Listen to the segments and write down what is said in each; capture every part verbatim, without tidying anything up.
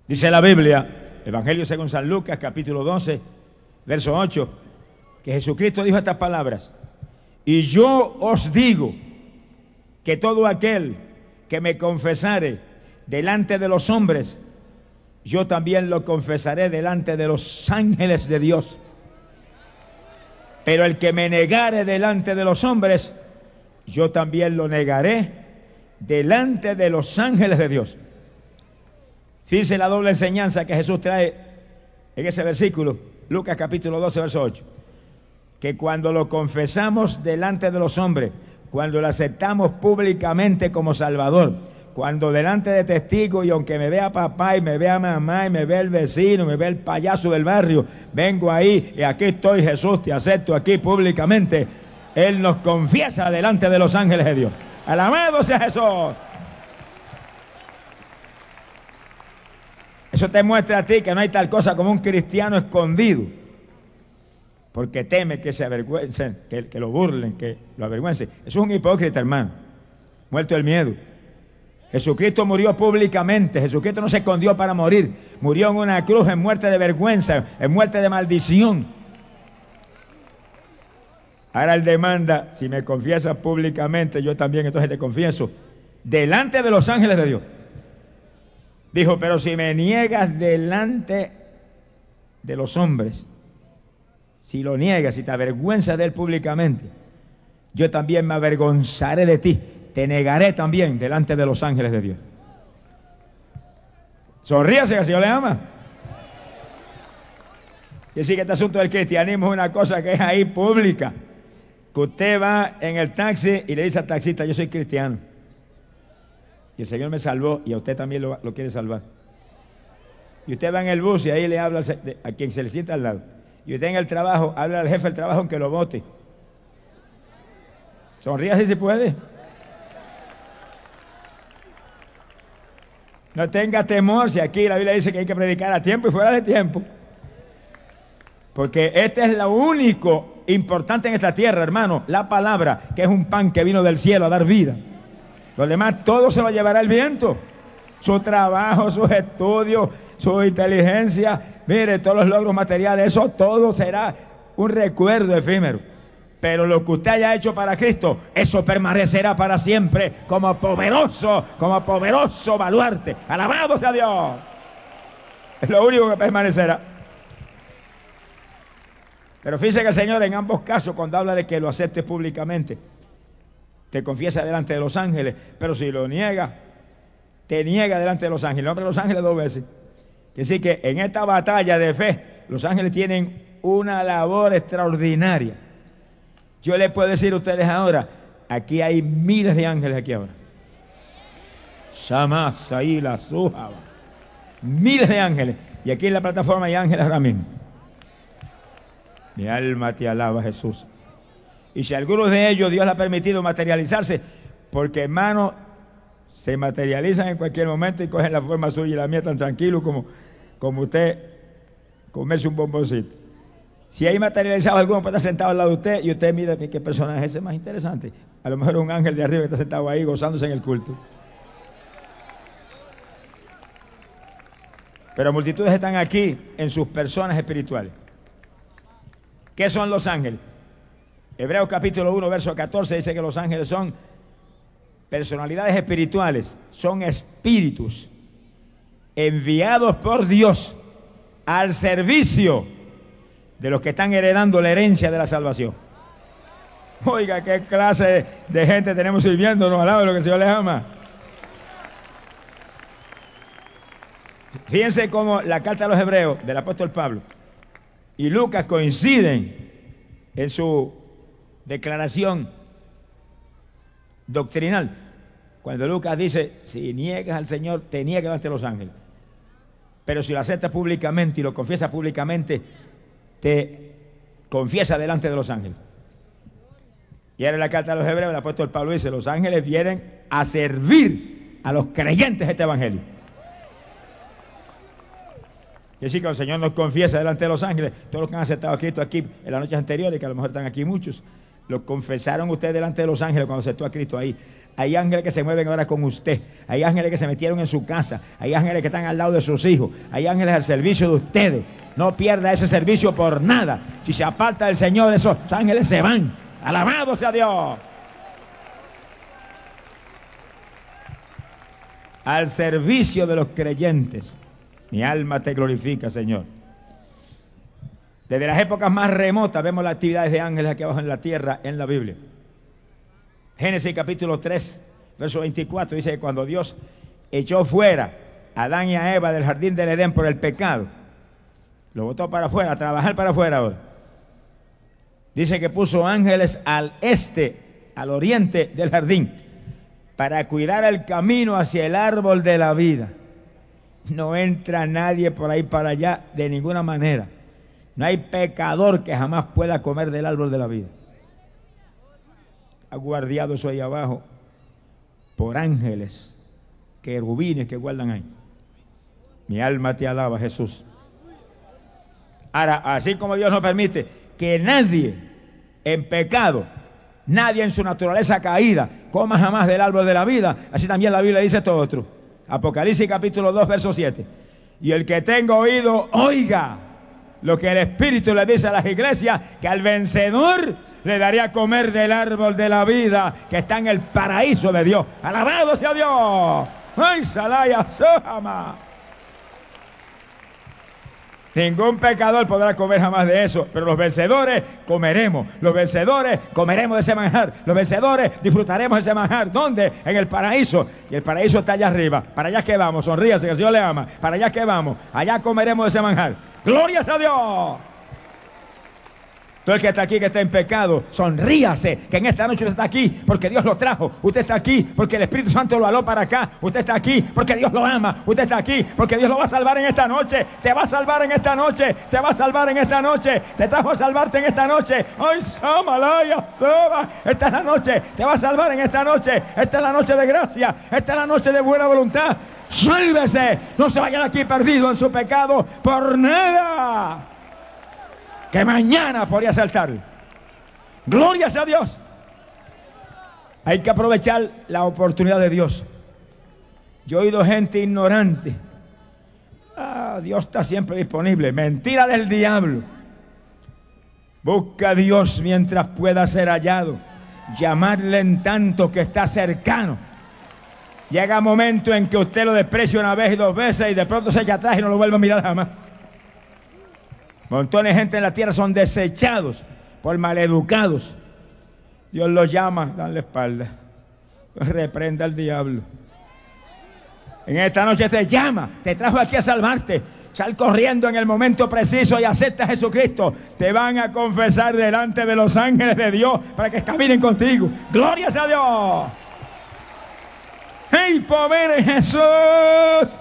Dice la Biblia, Evangelio según San Lucas, capítulo doce, verso ocho, que Jesucristo dijo estas palabras: y yo os digo que todo aquel que me confesare delante de los hombres, yo también lo confesaré delante de los ángeles de Dios. Pero el que me negare delante de los hombres, yo también lo negaré delante de los ángeles de Dios. Fíjense la doble enseñanza que Jesús trae en ese versículo, Lucas capítulo doce, verso ocho. Que cuando lo confesamos delante de los hombres, cuando lo aceptamos públicamente como Salvador, cuando delante de testigos, y aunque me vea papá y me vea mamá y me vea el vecino, me vea el payaso del barrio, vengo ahí y aquí estoy, Jesús, te acepto aquí públicamente. Él nos confiesa delante de los ángeles de Dios. Alabado sea Jesús. Eso te muestra a ti que no hay tal cosa como un cristiano escondido, porque teme que se avergüencen, que, que lo burlen, que lo avergüencen. Eso es un hipócrita, hermano, muerto del miedo. Jesucristo murió públicamente. Jesucristo no se escondió para morir. Murió en una cruz en muerte de vergüenza, en muerte de maldición. Ahora él demanda: si me confiesas públicamente, yo también entonces te confieso delante de los ángeles de Dios. Dijo: pero si me niegas delante de los hombres, si lo niegas, si te avergüenzas de él públicamente, yo también me avergonzaré de ti. Te negaré también delante de los ángeles de Dios. Sonríase, que el Señor le ama. Y así que este asunto del cristianismo es una cosa que es ahí pública. Que usted va en el taxi y le dice al taxista: yo soy cristiano, y el Señor me salvó, y a usted también lo, lo quiere salvar. Y usted va en el bus y ahí le habla a quien se le sienta al lado. Y usted en el trabajo habla al jefe del trabajo aunque lo vote. Sonríase si puede. No tenga temor, si aquí la Biblia dice que hay que predicar a tiempo y fuera de tiempo. Porque este es lo único importante en esta tierra, hermano, la palabra, que es un pan que vino del cielo a dar vida. Lo demás todo se lo llevará el viento. Su trabajo, sus estudios, su inteligencia, mire, todos los logros materiales, eso todo será un recuerdo efímero. Pero lo que usted haya hecho para Cristo, eso permanecerá para siempre como poderoso, como poderoso baluarte. Alabado sea Dios. Es lo único que permanecerá. Pero fíjese que el Señor en ambos casos, cuando habla de que lo aceptes públicamente, te confiesa delante de los ángeles, pero si lo niega, te niega delante de los ángeles. El nombre de los ángeles dos veces. Es decir, que en esta batalla de fe, los ángeles tienen una labor extraordinaria. Yo les puedo decir a ustedes ahora, aquí hay miles de ángeles aquí ahora. Shamas, ahí la Sujaba. Miles de ángeles. Y aquí en la plataforma hay ángeles ahora mismo. Mi alma te alaba, Jesús. Y si algunos de ellos Dios le ha permitido materializarse, porque hermano, se materializan en cualquier momento y cogen la forma suya y la mía tan tranquilo como, como usted comerse un bomboncito. Si hay materializado alguno puede estar sentado al lado de usted y usted mira qué personaje es ese más interesante. A lo mejor un ángel de arriba que está sentado ahí gozándose en el culto. Pero multitudes están aquí en sus personas espirituales. ¿Qué son los ángeles? Hebreos capítulo uno, verso catorce dice que los ángeles son personalidades espirituales, son espíritus enviados por Dios al servicio de los que están heredando la herencia de la salvación. Oiga, qué clase de gente tenemos sirviéndonos al lado de lo que el Señor les ama. Fíjense cómo la carta a los Hebreos del apóstol Pablo y Lucas coinciden en su declaración doctrinal. Cuando Lucas dice: si niegas al Señor, te niegas ante los ángeles. Pero si lo aceptas públicamente y lo confiesas públicamente, te confiesa delante de los ángeles. Y ahora en la carta a los Hebreos el apóstol Pablo dice: los ángeles vienen a servir a los creyentes de este evangelio. Y así que el Señor nos confiesa delante de los ángeles, todos los que han aceptado a Cristo aquí en las noches anteriores, que a lo mejor están aquí muchos, Lo confesaron ustedes delante de los ángeles cuando aceptó a Cristo ahí. Hay ángeles que se mueven ahora con usted. Hay ángeles que se metieron en su casa. Hay ángeles que están al lado de sus hijos. Hay ángeles al servicio de ustedes. No pierda ese servicio por nada. Si se aparta del Señor, esos ángeles se van. Alabado sea Dios. Al servicio de los creyentes. Mi alma te glorifica, Señor. Desde las épocas más remotas vemos las actividades de ángeles aquí abajo en la tierra, en la Biblia. Génesis capítulo tres, verso veinticuatro, dice que cuando Dios echó fuera a Adán y a Eva del jardín del Edén por el pecado, lo botó para afuera, a trabajar para afuera ahora. Dice que puso ángeles al este, al oriente del jardín, para cuidar el camino hacia el árbol de la vida. No entra nadie por ahí para allá de ninguna manera. No hay pecador que jamás pueda comer del árbol de la vida. Ha guardado eso ahí abajo por ángeles, querubines que guardan ahí. Mi alma te alaba, Jesús. Ahora, así como Dios no permite que nadie en pecado, nadie en su naturaleza caída, coma jamás del árbol de la vida, así también la Biblia dice todo otro. Apocalipsis capítulo dos, verso siete. Y el que tenga oído, oiga lo que el Espíritu le dice a las iglesias, que al vencedor le daría a comer del árbol de la vida que está en el paraíso de Dios. ¡Alabado sea Dios! ¡Ay, Salaya Sohama! Ningún pecador podrá comer jamás de eso, pero los vencedores comeremos. Los vencedores comeremos de ese manjar. Los vencedores disfrutaremos de ese manjar. ¿Dónde? En el paraíso. Y el paraíso está allá arriba. Para allá que vamos. Sonríase, que el Señor le ama. Para allá que vamos. Allá comeremos de ese manjar. ¡Gloria a Dios! Todo el que está aquí, que está en pecado, sonríase, que en esta noche usted está aquí porque Dios lo trajo. Usted está aquí porque el Espíritu Santo lo aló para acá. Usted está aquí porque Dios lo ama. Usted está aquí porque Dios lo va a salvar en esta noche. Te va a salvar en esta noche. Te va a salvar en esta noche. Te trajo a salvarte en esta noche. ¡Ay, Samalaya, Soba! Esta es la noche. Te va a salvar en esta noche. Esta es la noche de gracia. Esta es la noche de buena voluntad. ¡Sálvese! No se vayan aquí perdidos en su pecado por nada, que mañana podría ser tarde. Gloria a Dios. Hay que aprovechar la oportunidad de Dios. Yo he oído gente ignorante. Ah, Dios está siempre disponible. Mentira del diablo. Busca a Dios mientras pueda ser hallado. Llamarle en tanto que está cercano. Llega un momento en que usted lo desprecia una vez y dos veces y de pronto se echa atrás y no lo vuelve a mirar jamás. Montones de gente en la tierra son desechados por maleducados. Dios los llama, dan la espalda. Reprenda al diablo. En esta noche te llama, te trajo aquí a salvarte. Sal corriendo en el momento preciso y acepta a Jesucristo. Te van a confesar delante de los ángeles de Dios para que caminen contigo. ¡Gloria a Dios! ¡Hey, poder en Jesús!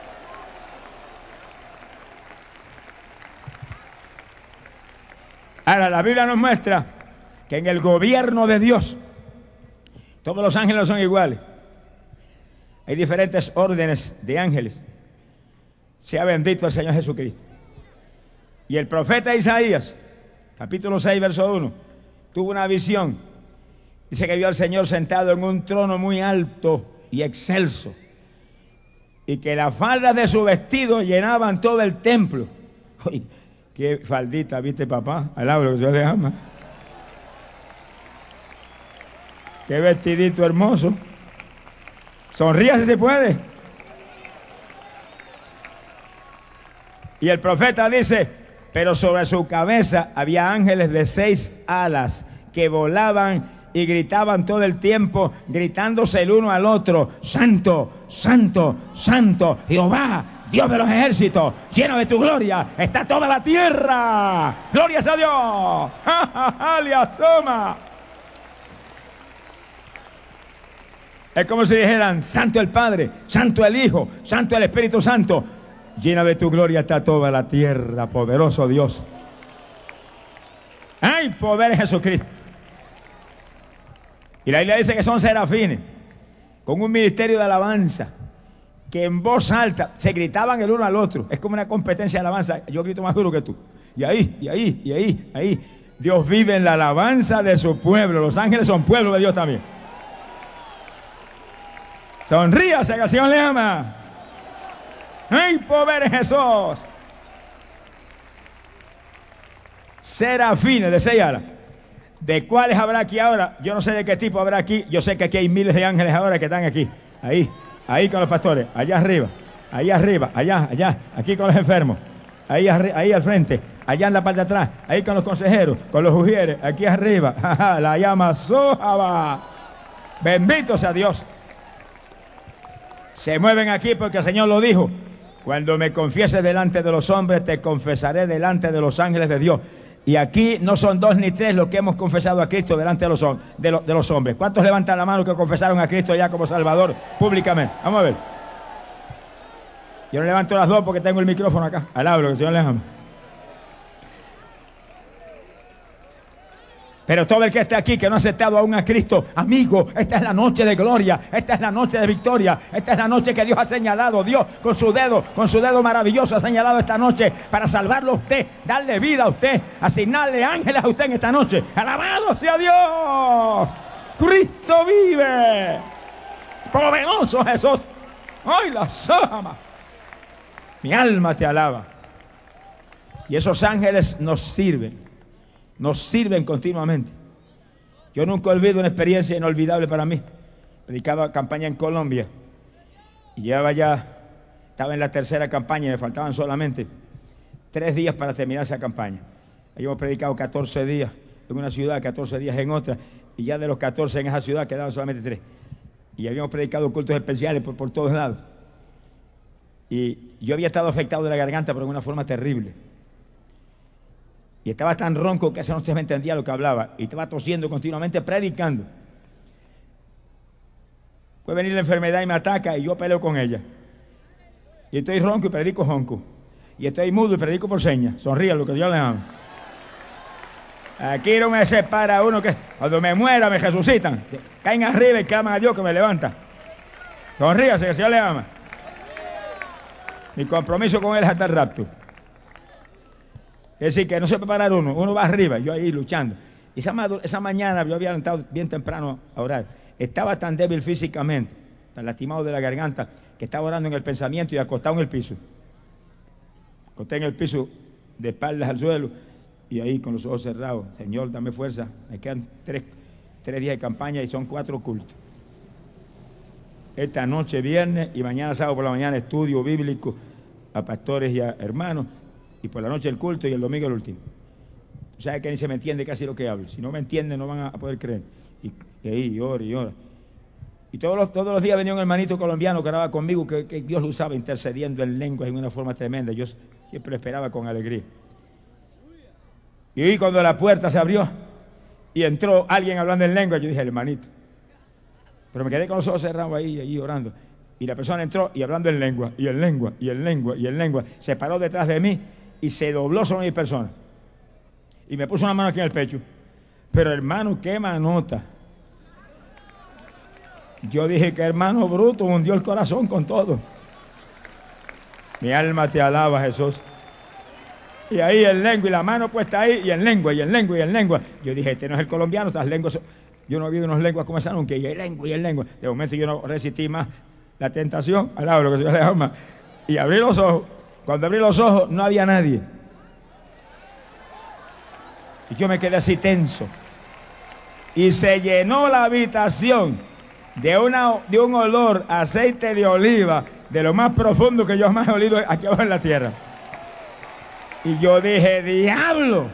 Ahora, la Biblia nos muestra que en el gobierno de Dios todos los ángeles no son iguales. Hay diferentes órdenes de ángeles. Sea bendito el Señor Jesucristo. Y el profeta Isaías, capítulo seis, verso uno, tuvo una visión. Dice que vio al Señor sentado en un trono muy alto y excelso, y que las faldas de su vestido llenaban todo el templo. Oye, qué faldita, ¿viste, papá? Alabro, que Dios le ama. Qué vestidito hermoso. Sonría si se puede. Y el profeta dice, pero sobre su cabeza había ángeles de seis alas que volaban y gritaban todo el tiempo, gritándose el uno al otro: Santo, Santo, Santo, Jehová, Dios de los ejércitos, lleno de tu gloria está toda la tierra. ¡Glorias a Dios! ¡Aliasoma! Es como si dijeran: Santo el Padre, Santo el Hijo, Santo el Espíritu Santo, llena de tu gloria está toda la tierra, poderoso Dios. ¡Ay, poder en Jesucristo! Y la Biblia dice que son serafines, con un ministerio de alabanza, que en voz alta se gritaban el uno al otro. Es como una competencia de alabanza. Yo grito más duro que tú. Y ahí, y ahí, y ahí, ahí. Dios vive en la alabanza de su pueblo. Los ángeles son pueblo de Dios también. Sonríase, que el Señor le ama. ¡Ay, pobre Jesús! Serafines de seis alas. ¿De cuáles habrá aquí ahora? Yo no sé de qué tipo habrá aquí. Yo sé que aquí hay miles de ángeles ahora que están aquí. Ahí, ahí con los pastores. Allá arriba, ahí arriba, allá, allá. Aquí con los enfermos. Ahí, ahí al frente. Allá en la parte de atrás. Ahí con los consejeros, con los ujieres. Aquí arriba. La llama Sojaba. Bendito sea Dios. Se mueven aquí porque el Señor lo dijo. Cuando me confieses delante de los hombres, te confesaré delante de los ángeles de Dios. Y aquí no son dos ni tres los que hemos confesado a Cristo delante de los, de, los, de los hombres. ¿Cuántos levantan la mano que confesaron a Cristo ya como Salvador públicamente? Vamos a ver. Yo no levanto las dos porque tengo el micrófono acá. Alabro, que el Señor les ama. Pero todo el que esté aquí que no ha aceptado aún a Cristo, amigo, esta es la noche de gloria, esta es la noche de victoria, esta es la noche que Dios ha señalado. Dios con su dedo, con su dedo maravilloso ha señalado esta noche para salvarlo a usted, darle vida a usted, asignarle ángeles a usted en esta noche. ¡Alabado sea Dios! ¡Cristo vive! ¡Poderoso Jesús! ¡Ay, la sama! Mi alma te alaba. Y esos ángeles nos sirven. Nos sirven continuamente. Yo nunca olvido una experiencia inolvidable para mí. Predicaba campaña en Colombia y llevaba ya, estaba en la tercera campaña y me faltaban solamente tres días para terminar esa campaña. Habíamos predicado catorce días en una ciudad, catorce días en otra, y ya de los catorce en esa ciudad quedaban solamente tres. Y habíamos predicado cultos especiales por, por todos lados. Y yo había estado afectado de la garganta pero de una forma terrible. Y estaba tan ronco que esa noche me entendía lo que hablaba. Y estaba tosiendo continuamente, predicando. Puede venir la enfermedad y me ataca y yo peleo con ella. Y estoy ronco y predico ronco. Y estoy mudo y predico por señas. Sonríe lo que Dios le ama. Aquí no me separa uno que cuando me muera me resucitan. Caen arriba y claman a Dios que me levanta. Sonríase que el Señor le ama. Mi compromiso con él es hasta el rapto. Es decir, que no se puede parar uno, uno va arriba, yo ahí luchando. Y esa, esa mañana yo había levantado bien temprano a orar. Estaba tan débil físicamente, tan lastimado de la garganta, que estaba orando en el pensamiento y acostado en el piso. Acosté en el piso, de espaldas al suelo, y ahí con los ojos cerrados. Señor, dame fuerza. Me quedan tres, tres días de campaña y son cuatro cultos. Esta noche viernes y mañana sábado por la mañana estudio bíblico a pastores y a hermanos. Y por la noche el culto y el domingo el último. O sea que ni se me entiende casi lo que hablo. Si no me entienden no van a poder creer. Y, y ahí y ora y ora. Y todos los, todos los días venía un hermanito colombiano que oraba conmigo, que, que Dios lo usaba intercediendo en lenguas en una forma tremenda. Yo siempre lo esperaba con alegría. Y hoy cuando la puerta se abrió y entró alguien hablando en lengua, yo dije, hermanito. Pero me quedé con los ojos cerrados ahí, ahí orando. Y la persona entró y hablando en lengua, y en lengua, y en lengua, y en lengua. Se paró detrás de mí y se dobló sobre mi persona. Y me puso una mano aquí en el pecho. Pero hermano, qué manota. Yo dije que hermano bruto, hundió el corazón con todo. Mi alma te alaba, Jesús. Y ahí en lengua, y la mano puesta ahí, y en lengua, y en lengua, y en lengua. Yo dije, este no es el colombiano, estas lenguas son... Yo no he oído unas lenguas como esa nunca, y en lengua, y en lengua. De momento yo no resistí más la tentación, alaba lo que Dios le ama. Y abrí los ojos. Cuando abrí los ojos no había nadie. Y yo me quedé así tenso. Y se llenó la habitación de, una, de un olor a aceite de oliva, de lo más profundo que yo jamás he olido aquí abajo en la tierra. Y yo dije, diablo,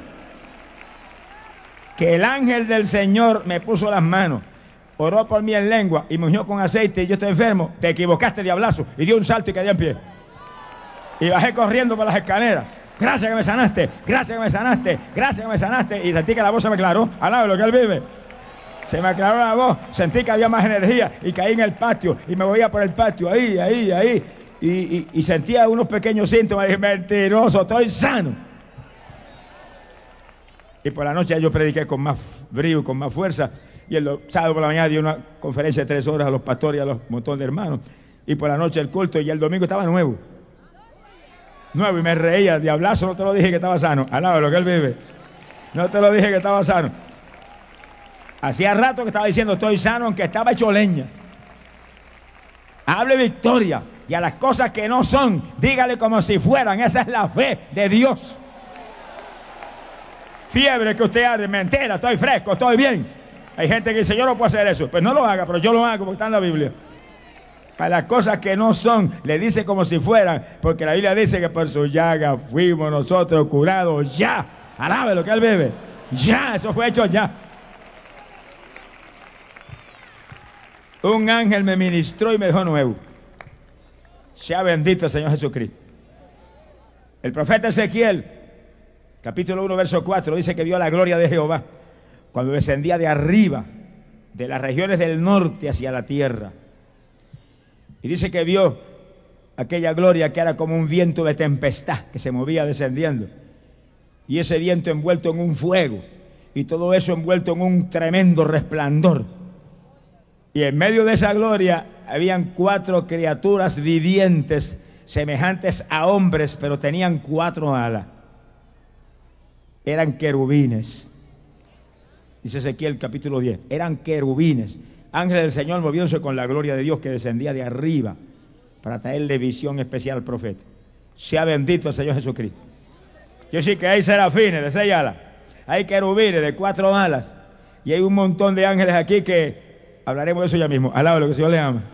que el ángel del Señor me puso las manos, oró por mí en lengua y me ungió con aceite y yo estoy enfermo. Te equivocaste, diablazo. Y dio un salto y quedé en pie. Y bajé corriendo por las escaleras. Gracias que me sanaste, gracias que me sanaste, gracias que me sanaste. Y sentí que la voz se me aclaró. Alaba lo que él vive. Se me aclaró la voz, sentí que había más energía y caí en el patio y me movía por el patio, ahí, ahí, ahí. Y, y, y sentía unos pequeños síntomas y dije, mentiroso, estoy sano. Y por la noche yo prediqué con más brío, con más fuerza. Y el sábado por la mañana di una conferencia de tres horas a los pastores y a los montón de hermanos. Y por la noche el culto y el domingo estaba nuevo. Nuevo y me reía, diablazo, no te lo dije que estaba sano. Alaba lo que él vive. No te lo dije que estaba sano. Hacía rato que estaba diciendo estoy sano, aunque estaba hecho leña. Hable victoria. Y a las cosas que no son, dígale como si fueran. Esa es la fe de Dios. Fiebre que usted arde, mentira, estoy fresco, estoy bien. Hay gente que dice, yo no puedo hacer eso. Pues no lo haga, pero yo lo hago porque está en la Biblia. Para las cosas que no son, le dice como si fueran, porque la Biblia dice que por su llaga fuimos nosotros curados ya. Alabe lo que él bebe. Ya, eso fue hecho ya. Un ángel me ministró y me dejó nuevo. Sea bendito el Señor Jesucristo. El profeta Ezequiel, capítulo uno, verso cuatro, dice que vio la gloria de Jehová cuando descendía de arriba, de las regiones del norte hacia la tierra. Y dice que vio aquella gloria que era como un viento de tempestad que se movía descendiendo. Y ese viento envuelto en un fuego. Y todo eso envuelto en un tremendo resplandor. Y en medio de esa gloria habían cuatro criaturas vivientes, semejantes a hombres, pero tenían cuatro alas. Eran querubines. Dice Ezequiel capítulo diez. Eran querubines. Ángeles del Señor moviéndose con la gloria de Dios que descendía de arriba para traerle visión especial al profeta. Sea bendito el Señor Jesucristo. Yo sí que hay serafines de seis alas, hay querubines de cuatro alas y hay un montón de ángeles aquí que hablaremos de eso ya mismo. Alaba lo que el Señor le ama.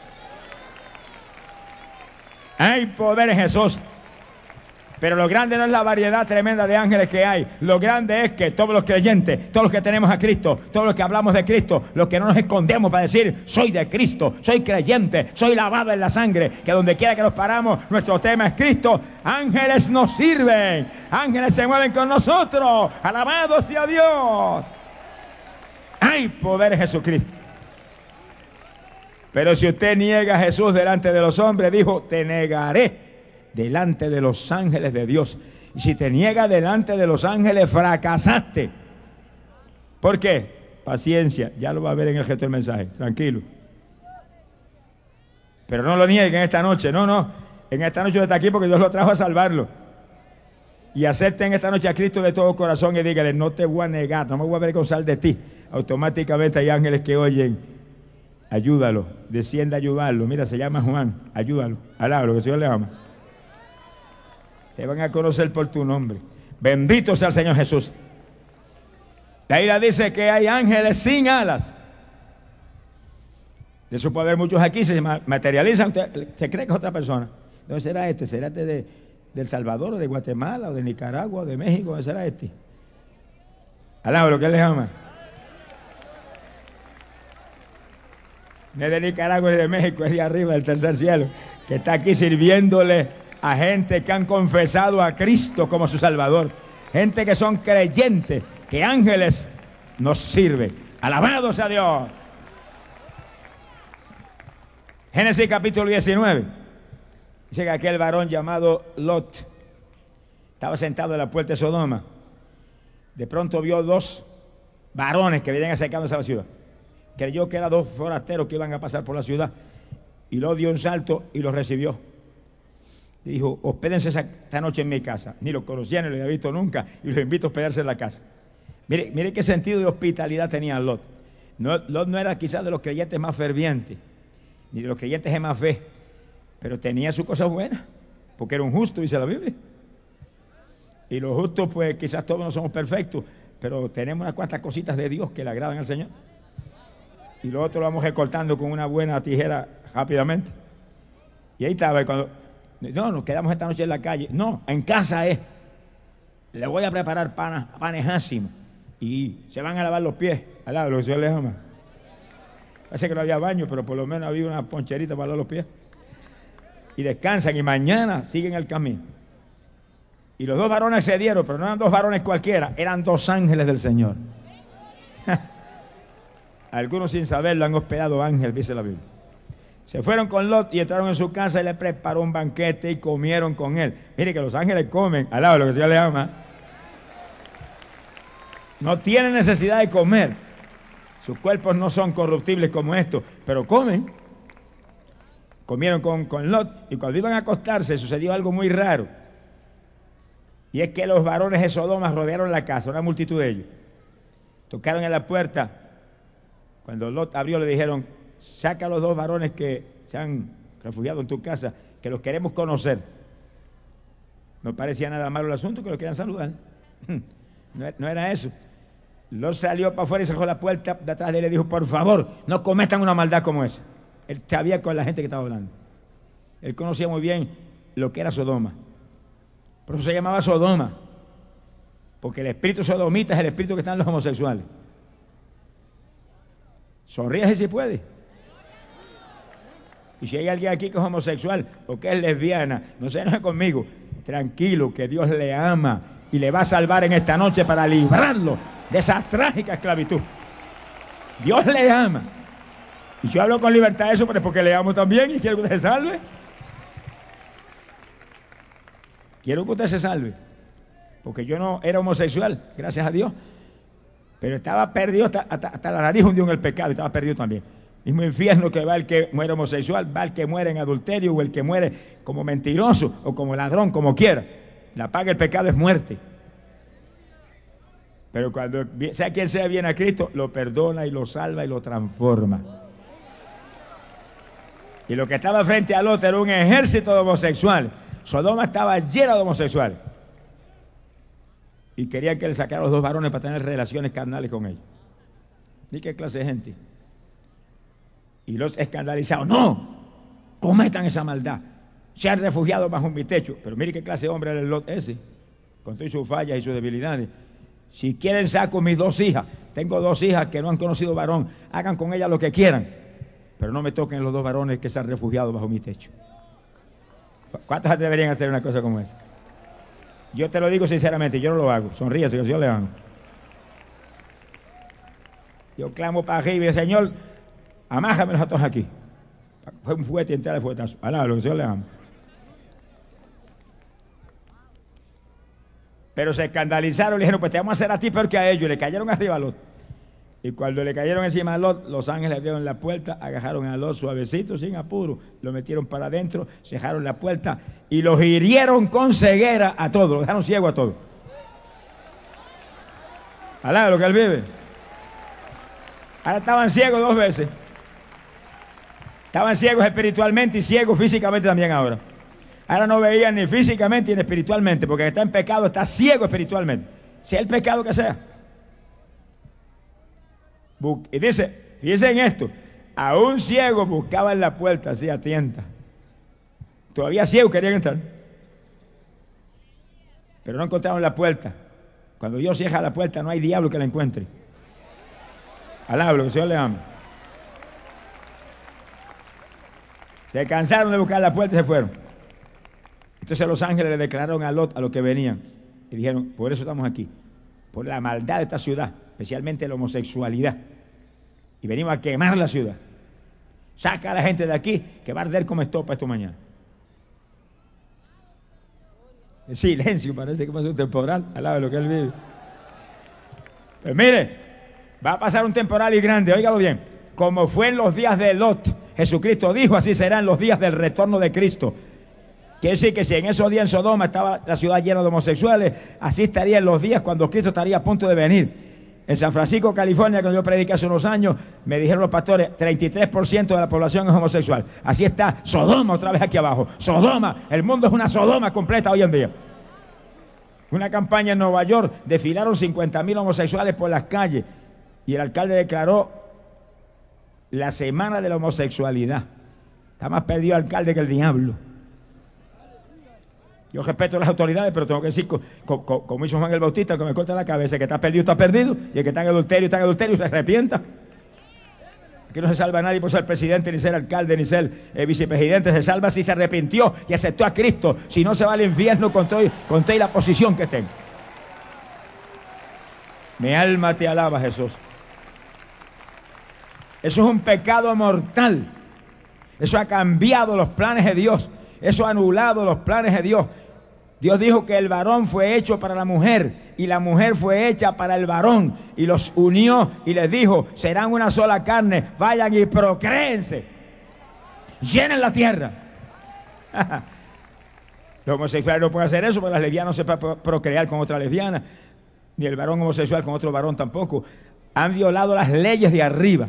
Hay poder en Jesús. Pero lo grande no es la variedad tremenda de ángeles que hay. Lo grande es que todos los creyentes, todos los que tenemos a Cristo, todos los que hablamos de Cristo, los que no nos escondemos para decir, soy de Cristo, soy creyente, soy lavado en la sangre, que donde quiera que nos paramos, nuestro tema es Cristo. Ángeles nos sirven, ángeles se mueven con nosotros. Alabado sea Dios. Hay poder en Jesucristo. Pero si usted niega a Jesús delante de los hombres, dijo, te negaré delante de los ángeles de Dios. Y si te niega delante de los ángeles, fracasaste. ¿Por qué? Paciencia, ya lo va a ver en el gesto del mensaje, tranquilo. Pero no lo nieguen esta noche, no, no. En esta noche está aquí porque Dios lo trajo a salvarlo. Y acepten esta noche a Cristo de todo corazón y díganle, no te voy a negar, no me voy a avergonzar de ti. Automáticamente hay ángeles que oyen, ayúdalo, desciende a ayudarlo. Mira, se llama Juan, ayúdalo, alábalo, que el Señor le ama. Te van a conocer por tu nombre. Bendito sea el Señor Jesús. La Biblia dice que hay ángeles sin alas. De eso puede haber muchos aquí, se materializan, usted, se cree que es otra persona. ¿Dónde será este? ¿Será este de, de El Salvador, o de Guatemala, o de Nicaragua, o de México? ¿Dónde será este? Alaba lo que él les ama. No es de Nicaragua ni de México, es de arriba, del tercer cielo, que está aquí sirviéndole a gente que han confesado a Cristo como su Salvador, gente que son creyentes, que ángeles nos sirven. Alabado sea Dios. Génesis capítulo diecinueve. Dice que aquel varón llamado Lot estaba sentado en la puerta de Sodoma. De pronto vio dos varones que venían acercándose a la ciudad. Creyó que eran dos forasteros que iban a pasar por la ciudad y Lot dio un salto y los recibió. Dijo, hospédense esta noche en mi casa. Ni lo conocía, ni lo había visto nunca, y los invito a hospedarse en la casa. Mire, mire qué sentido de hospitalidad tenía Lot. No, Lot no era quizás de los creyentes más fervientes, ni de los creyentes de más fe, pero tenía sus cosas buenas, porque era un justo, dice la Biblia. Y los justos, pues quizás todos no somos perfectos, pero tenemos unas cuantas cositas de Dios que le agradan al Señor. Y lo otro lo vamos recortando con una buena tijera rápidamente. Y ahí estaba, y cuando... No, nos quedamos esta noche en la calle. No, en casa es. Le voy a preparar panes, panes ácimos. Y se van a lavar los pies. Al lado, lo que el Señor les ama. Parece que no había baño, pero por lo menos había una poncherita para lavar los pies. Y descansan y mañana siguen el camino. Y los dos varones se dieron, pero no eran dos varones cualquiera, eran dos ángeles del Señor. Algunos sin saberlo han hospedado ángel, dice la Biblia. Se fueron con Lot y entraron en su casa y le preparó un banquete y comieron con él. Mire que los ángeles comen, al lado de lo que el Señor le ama. No tienen necesidad de comer. Sus cuerpos no son corruptibles como estos, pero comen. Comieron con, con Lot y cuando iban a acostarse sucedió algo muy raro. Y es que los varones de Sodoma rodearon la casa, una multitud de ellos. Tocaron en la puerta. Cuando Lot abrió, le dijeron: saca a los dos varones que se han refugiado en tu casa, que los queremos conocer. No parecía nada malo el asunto, que los querían saludar. No, no era eso. Lot salió para afuera y cerró la puerta de atrás de él y le dijo: por favor, no cometan una maldad como esa. Él sabía con la gente que estaba hablando. Él conocía muy bien lo que era Sodoma. Por eso se llamaba Sodoma, porque el espíritu sodomita es el espíritu que está en los homosexuales. Sonríe si puede. Y si hay alguien aquí que es homosexual o que es lesbiana, no se enoje conmigo. Tranquilo, que Dios le ama y le va a salvar en esta noche para librarlo de esa trágica esclavitud. Dios le ama. Y yo hablo con libertad de eso, pero es porque le amo también y quiero que usted se salve. Quiero que usted se salve. Porque yo no era homosexual, gracias a Dios. Pero estaba perdido hasta, hasta, hasta la nariz hundió en el pecado, y estaba perdido también. Mismo infierno que va el que muere homosexual, va el que muere en adulterio, o el que muere como mentiroso, o como ladrón, como quiera. La paga del pecado es muerte. Pero cuando sea quien sea viene a Cristo, lo perdona y lo salva y lo transforma. Y lo que estaba frente al otro era un ejército de homosexuales. Sodoma estaba llena de homosexuales. Y querían que le sacara a los dos varones para tener relaciones carnales con ellos. ¿Y qué clase de gente? Y los escandalizados: no, cometan esa maldad. Se han refugiado bajo mi techo. Pero mire qué clase de hombre era el Lot ese, con todas sus fallas y sus debilidades. Si quieren, saco mis dos hijas. Tengo dos hijas que no han conocido varón. Hagan con ellas lo que quieran, pero no me toquen los dos varones que se han refugiado bajo mi techo. ¿Cuántos atreverían a hacer una cosa como esa? Yo te lo digo sinceramente, yo no lo hago. Sonríe, que yo le hago. Yo clamo para arriba y digo: Señor, amájamelos a todos aquí. Fue un fuerte y entrar de fuetazo. Alá, lo que Señor le amo. Pero se escandalizaron y le dijeron: pues te vamos a hacer a ti peor que a ellos. Y le cayeron arriba a Lot. Y cuando le cayeron encima a Lot, los ángeles abrieron la puerta, agarraron a Lot suavecito, sin apuro, lo metieron para adentro, cerraron la puerta y los hirieron con ceguera a todos, los dejaron ciegos a todos. Alá, lo que él vive. Ahora estaban ciegos dos veces. Estaban ciegos espiritualmente y ciegos físicamente también ahora. Ahora no veían ni físicamente ni espiritualmente, porque el que está en pecado está ciego espiritualmente, sea el pecado que sea. Y dice, fíjense en esto: a un ciego buscaba en la puerta así a tientas. Todavía ciegos querían entrar, pero no encontraron la puerta. Cuando Dios cierra la puerta, no hay diablo que la encuentre. Alá, lo que el Señor le ama. Se cansaron de buscar la puerta y se fueron. Entonces los ángeles le declararon a Lot a los que venían y dijeron: por eso estamos aquí, por la maldad de esta ciudad, especialmente la homosexualidad, y venimos a quemar la ciudad. Saca a la gente de aquí, que va a arder como estopa esto mañana. El silencio, parece que pasó un temporal al lado de lo que él vive. Pues mire, va a pasar un temporal y grande, óigalo bien. Como fue en los días de Lot, Jesucristo dijo: así serán los días del retorno de Cristo. Quiere decir que si en esos días en Sodoma estaba la ciudad llena de homosexuales, así estaría en los días cuando Cristo estaría a punto de venir. En San Francisco, California, cuando yo prediqué hace unos años, me dijeron los pastores: treinta y tres por ciento de la población es homosexual. Así está Sodoma otra vez aquí abajo. Sodoma, el mundo es una Sodoma completa hoy en día. Una campaña en Nueva York, desfilaron cincuenta mil homosexuales por las calles y el alcalde declaró la semana de la homosexualidad. Está más perdido el alcalde que el diablo. Yo respeto a las autoridades, pero tengo que decir, como, como, como hizo Juan el Bautista, que me corta la cabeza: que está perdido, está perdido, y el que está en adulterio, está en adulterio, se arrepienta. Aquí no se salva a nadie por ser presidente, ni ser alcalde, ni ser eh, vicepresidente. Se salva si se arrepintió y aceptó a Cristo. Si no, se va al infierno con todo, con toda la posición que tenga. Mi alma te alaba, Jesús. Eso es un pecado mortal. Eso ha cambiado los planes de Dios. Eso ha anulado los planes de Dios. Dios dijo que el varón fue hecho para la mujer y la mujer fue hecha para el varón, y los unió y les dijo: serán una sola carne, vayan y procréense, llenen la tierra. Los homosexuales no pueden hacer eso, porque las lesbianas no se pueden procrear con otra lesbiana, ni el varón homosexual con otro varón tampoco. Han violado las leyes de arriba.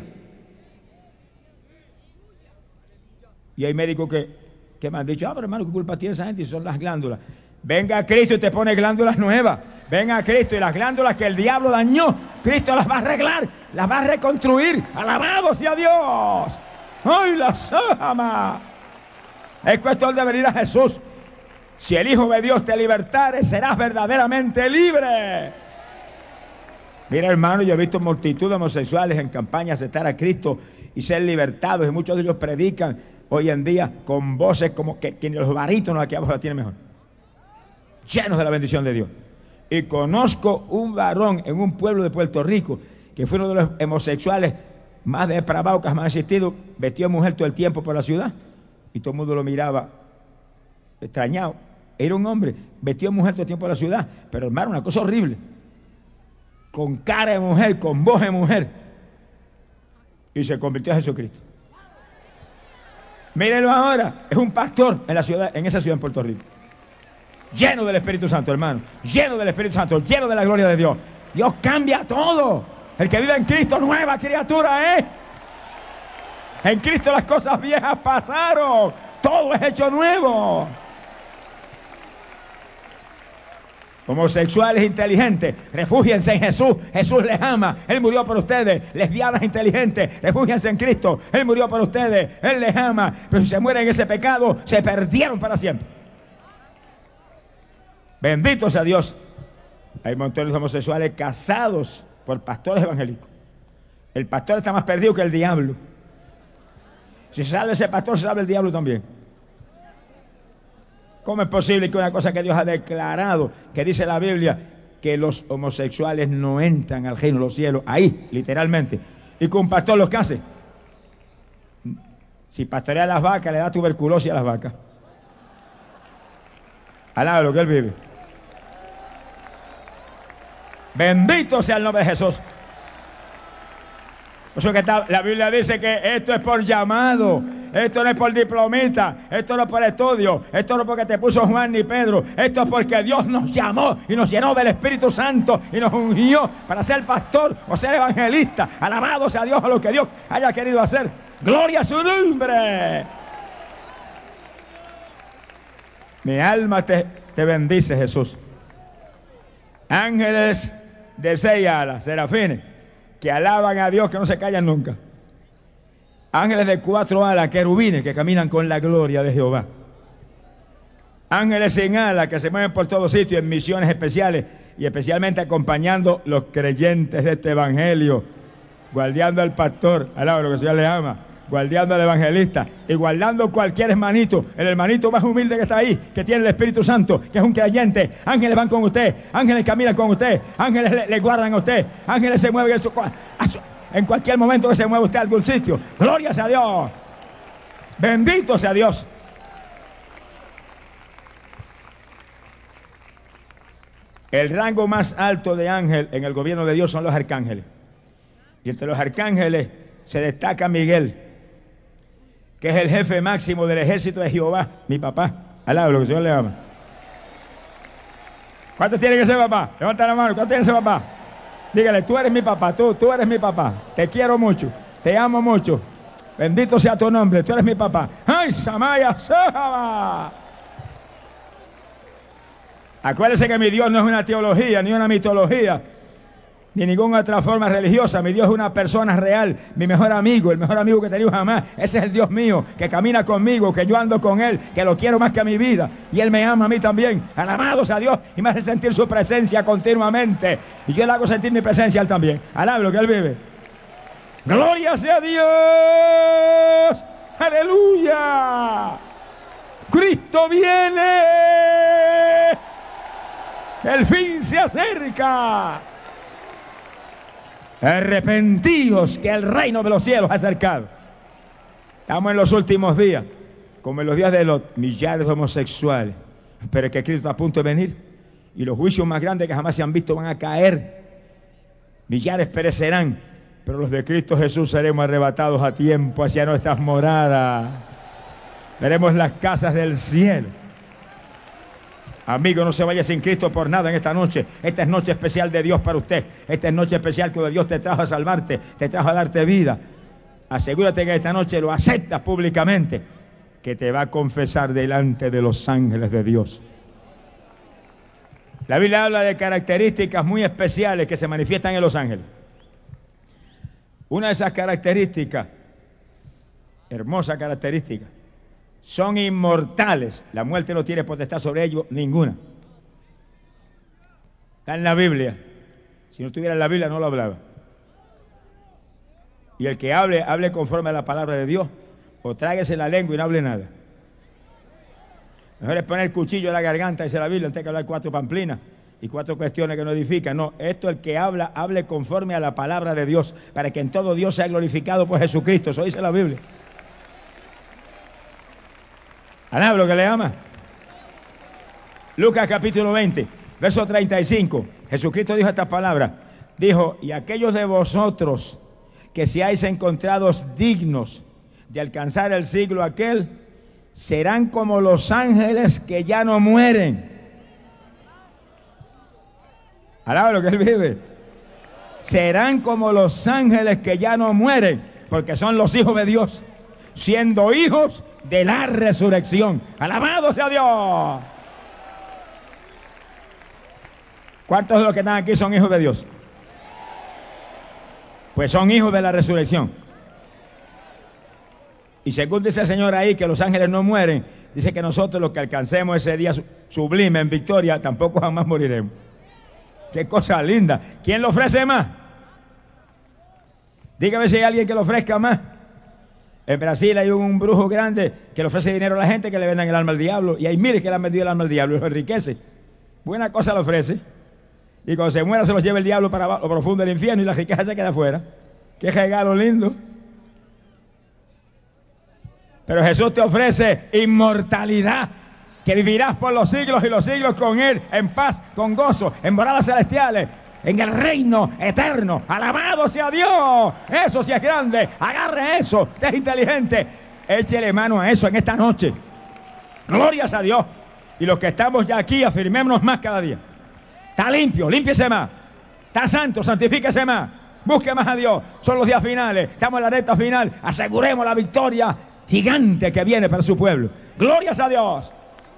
Y hay médicos que, que me han dicho, ah, pero hermano, ¿qué culpa tiene esa gente? Y son las glándulas. Venga a Cristo y te pone glándulas nuevas. Venga a Cristo y las glándulas que el diablo dañó, Cristo las va a arreglar, las va a reconstruir. Alabado sea Dios. ¡Ay, las ama! Es cuestión de venir a Jesús. Si el Hijo de Dios te libertare, serás verdaderamente libre. Mira, hermano, yo he visto multitud de homosexuales en campaña aceptar a Cristo y ser libertados, y muchos de ellos predican hoy en día con voces como que, que los barítonos aquí abajo la tienen mejor, llenos de la bendición de Dios. Y conozco un varón en un pueblo de Puerto Rico que fue uno de los homosexuales más depravados que jamás ha existido, vestido de mujer todo el tiempo por la ciudad y todo el mundo lo miraba extrañado. Era un hombre vestido de mujer todo el tiempo por la ciudad, pero hermano, una cosa horrible, con cara de mujer, con voz de mujer, y se convirtió a Jesucristo. Mírenlo ahora, es un pastor en la ciudad, en esa ciudad en Puerto Rico, lleno del Espíritu Santo, hermano, lleno del Espíritu Santo, lleno de la gloria de Dios. Dios cambia todo. El que vive en Cristo, nueva criatura es. ¿eh? En Cristo las cosas viejas pasaron, todo es hecho nuevo. Homosexuales inteligentes, refúgiense en Jesús, Jesús les ama, Él murió por ustedes. Lesbianas inteligentes, refúgiense en Cristo, Él murió por ustedes, Él les ama. Pero si se mueren en ese pecado, se perdieron para siempre. Bendito sea Dios. Hay montones de homosexuales casados por pastores evangélicos. El pastor está más perdido que el diablo. Si se salva ese pastor, se salva el diablo también. ¿Cómo es posible que una cosa que Dios ha declarado, que dice la Biblia, que los homosexuales no entran al reino de los cielos, ahí, literalmente, y que un pastor lo que hace? Si pastorea a las vacas, le da tuberculosis a las vacas. Alaba lo que él vive. Bendito sea el nombre de Jesús. Por eso que está, la Biblia dice que esto es por llamado, esto no es por diplomita, esto no es por estudio, esto no es porque te puso Juan ni Pedro, esto es porque Dios nos llamó y nos llenó del Espíritu Santo y nos ungió para ser pastor o ser evangelista. Alabado sea Dios a lo que Dios haya querido hacer. Gloria a su nombre. Mi alma te, te bendice, Jesús. Ángeles de seis alas, serafines, que alaban a Dios, que no se callan nunca. Ángeles de cuatro alas, querubines, que caminan con la gloria de Jehová. Ángeles sin alas, que se mueven por todos sitios en misiones especiales y especialmente acompañando los creyentes de este evangelio, guardiando al pastor, alaba lo que el Señor le ama, guardiando al evangelista y guardando cualquier hermanito, el hermanito más humilde que está ahí, que tiene el Espíritu Santo, que es un creyente. Ángeles van con usted, ángeles caminan con usted, ángeles le, le guardan a usted, ángeles se mueven en, su, en cualquier momento que se mueva usted a algún sitio. Gloria sea Dios, bendito sea Dios. El rango más alto de ángel en el gobierno de Dios son los arcángeles, y entre los arcángeles se destaca Miguel, que es el jefe máximo del ejército de Jehová, mi papá. Alaba lo que el Señor le ama. ¿Cuántos tienen que ser papá? Levanta la mano. ¿Cuántos tienen que ser papá? Dígale, tú eres mi papá, tú, tú eres mi papá. Te quiero mucho, te amo mucho. Bendito sea tu nombre, tú eres mi papá. ¡Ay, Samaya Sahaba! Acuérdense que mi Dios no es una teología, ni una mitología, ni ninguna otra forma religiosa. Mi Dios es una persona real, mi mejor amigo, el mejor amigo que he tenido jamás. Ese es el Dios mío, que camina conmigo, que yo ando con Él, que lo quiero más que a mi vida, y Él me ama a mí también. Alabado sea Dios, y me hace sentir su presencia continuamente, y yo le hago sentir mi presencia a Él también. Alaba lo que Él vive. Gloria sea Dios, aleluya. Cristo viene, el fin se acerca. Arrepentíos, que el reino de los cielos ha acercado. Estamos en los últimos días, como en los días de los millares de homosexuales, pero es que Cristo está a punto de venir y los juicios más grandes que jamás se han visto van a caer. Millares perecerán, pero los de Cristo Jesús seremos arrebatados a tiempo hacia nuestras moradas. Veremos las casas del cielo. Amigo, no se vaya sin Cristo por nada en esta noche. Esta es noche especial de Dios para usted. Esta es noche especial que Dios te trajo a salvarte, te trajo a darte vida. Asegúrate que esta noche lo aceptas públicamente, que te va a confesar delante de los ángeles de Dios. La Biblia habla de características muy especiales que se manifiestan en los ángeles. Una de esas características, hermosa característica, son inmortales. La muerte no tiene potestad sobre ellos ninguna. Está en la Biblia. Si no estuviera en la Biblia no lo hablaba. Y el que hable, hable conforme a la palabra de Dios, o tráguese la lengua y no hable nada. Mejor es poner el cuchillo en la garganta, dice la Biblia, antes que hablar cuatro pamplinas y cuatro cuestiones que no edifican. No, esto el que habla, hable conforme a la palabra de Dios, para que en todo Dios sea glorificado por Jesucristo. Eso dice la Biblia. ¿Alaba lo que le ama? Lucas capítulo veinte, verso treinta y cinco. Jesucristo dijo estas palabras. Dijo, y aquellos de vosotros que seáis encontrados dignos de alcanzar el siglo aquel, serán como los ángeles que ya no mueren. Alaba lo que él vive. Serán como los ángeles que ya no mueren, porque son los hijos de Dios, siendo hijos de la resurrección. Alabado sea Dios. ¿Cuántos de los que están aquí son hijos de Dios? Pues son hijos de la resurrección. Y según dice el Señor ahí que los ángeles no mueren, dice que nosotros los que alcancemos ese día sublime en victoria tampoco jamás moriremos. Qué cosa linda. ¿Quién lo ofrece más? Dígame si hay alguien que lo ofrezca más. En Brasil hay un brujo grande que le ofrece dinero a la gente que le vendan el alma al diablo. Y ahí mire que le han vendido el alma al diablo y lo enriquece. Buena cosa le ofrece. Y cuando se muera se los lleva el diablo para lo profundo del infierno y la riqueza se queda afuera. Qué regalo lindo. Pero Jesús te ofrece inmortalidad, que vivirás por los siglos y los siglos con Él, en paz, con gozo, en moradas celestiales, en el reino eterno. Alabado sea Dios. Eso sí es grande. Agarre eso. Usted es inteligente. Échele mano a eso en esta noche. Glorias a Dios. Y los que estamos ya aquí, afirmémonos más cada día. Está limpio, límpiese más. Está santo, santifíquese más. Busque más a Dios. Son los días finales. Estamos en la recta final. Aseguremos la victoria gigante que viene para su pueblo. Glorias a Dios.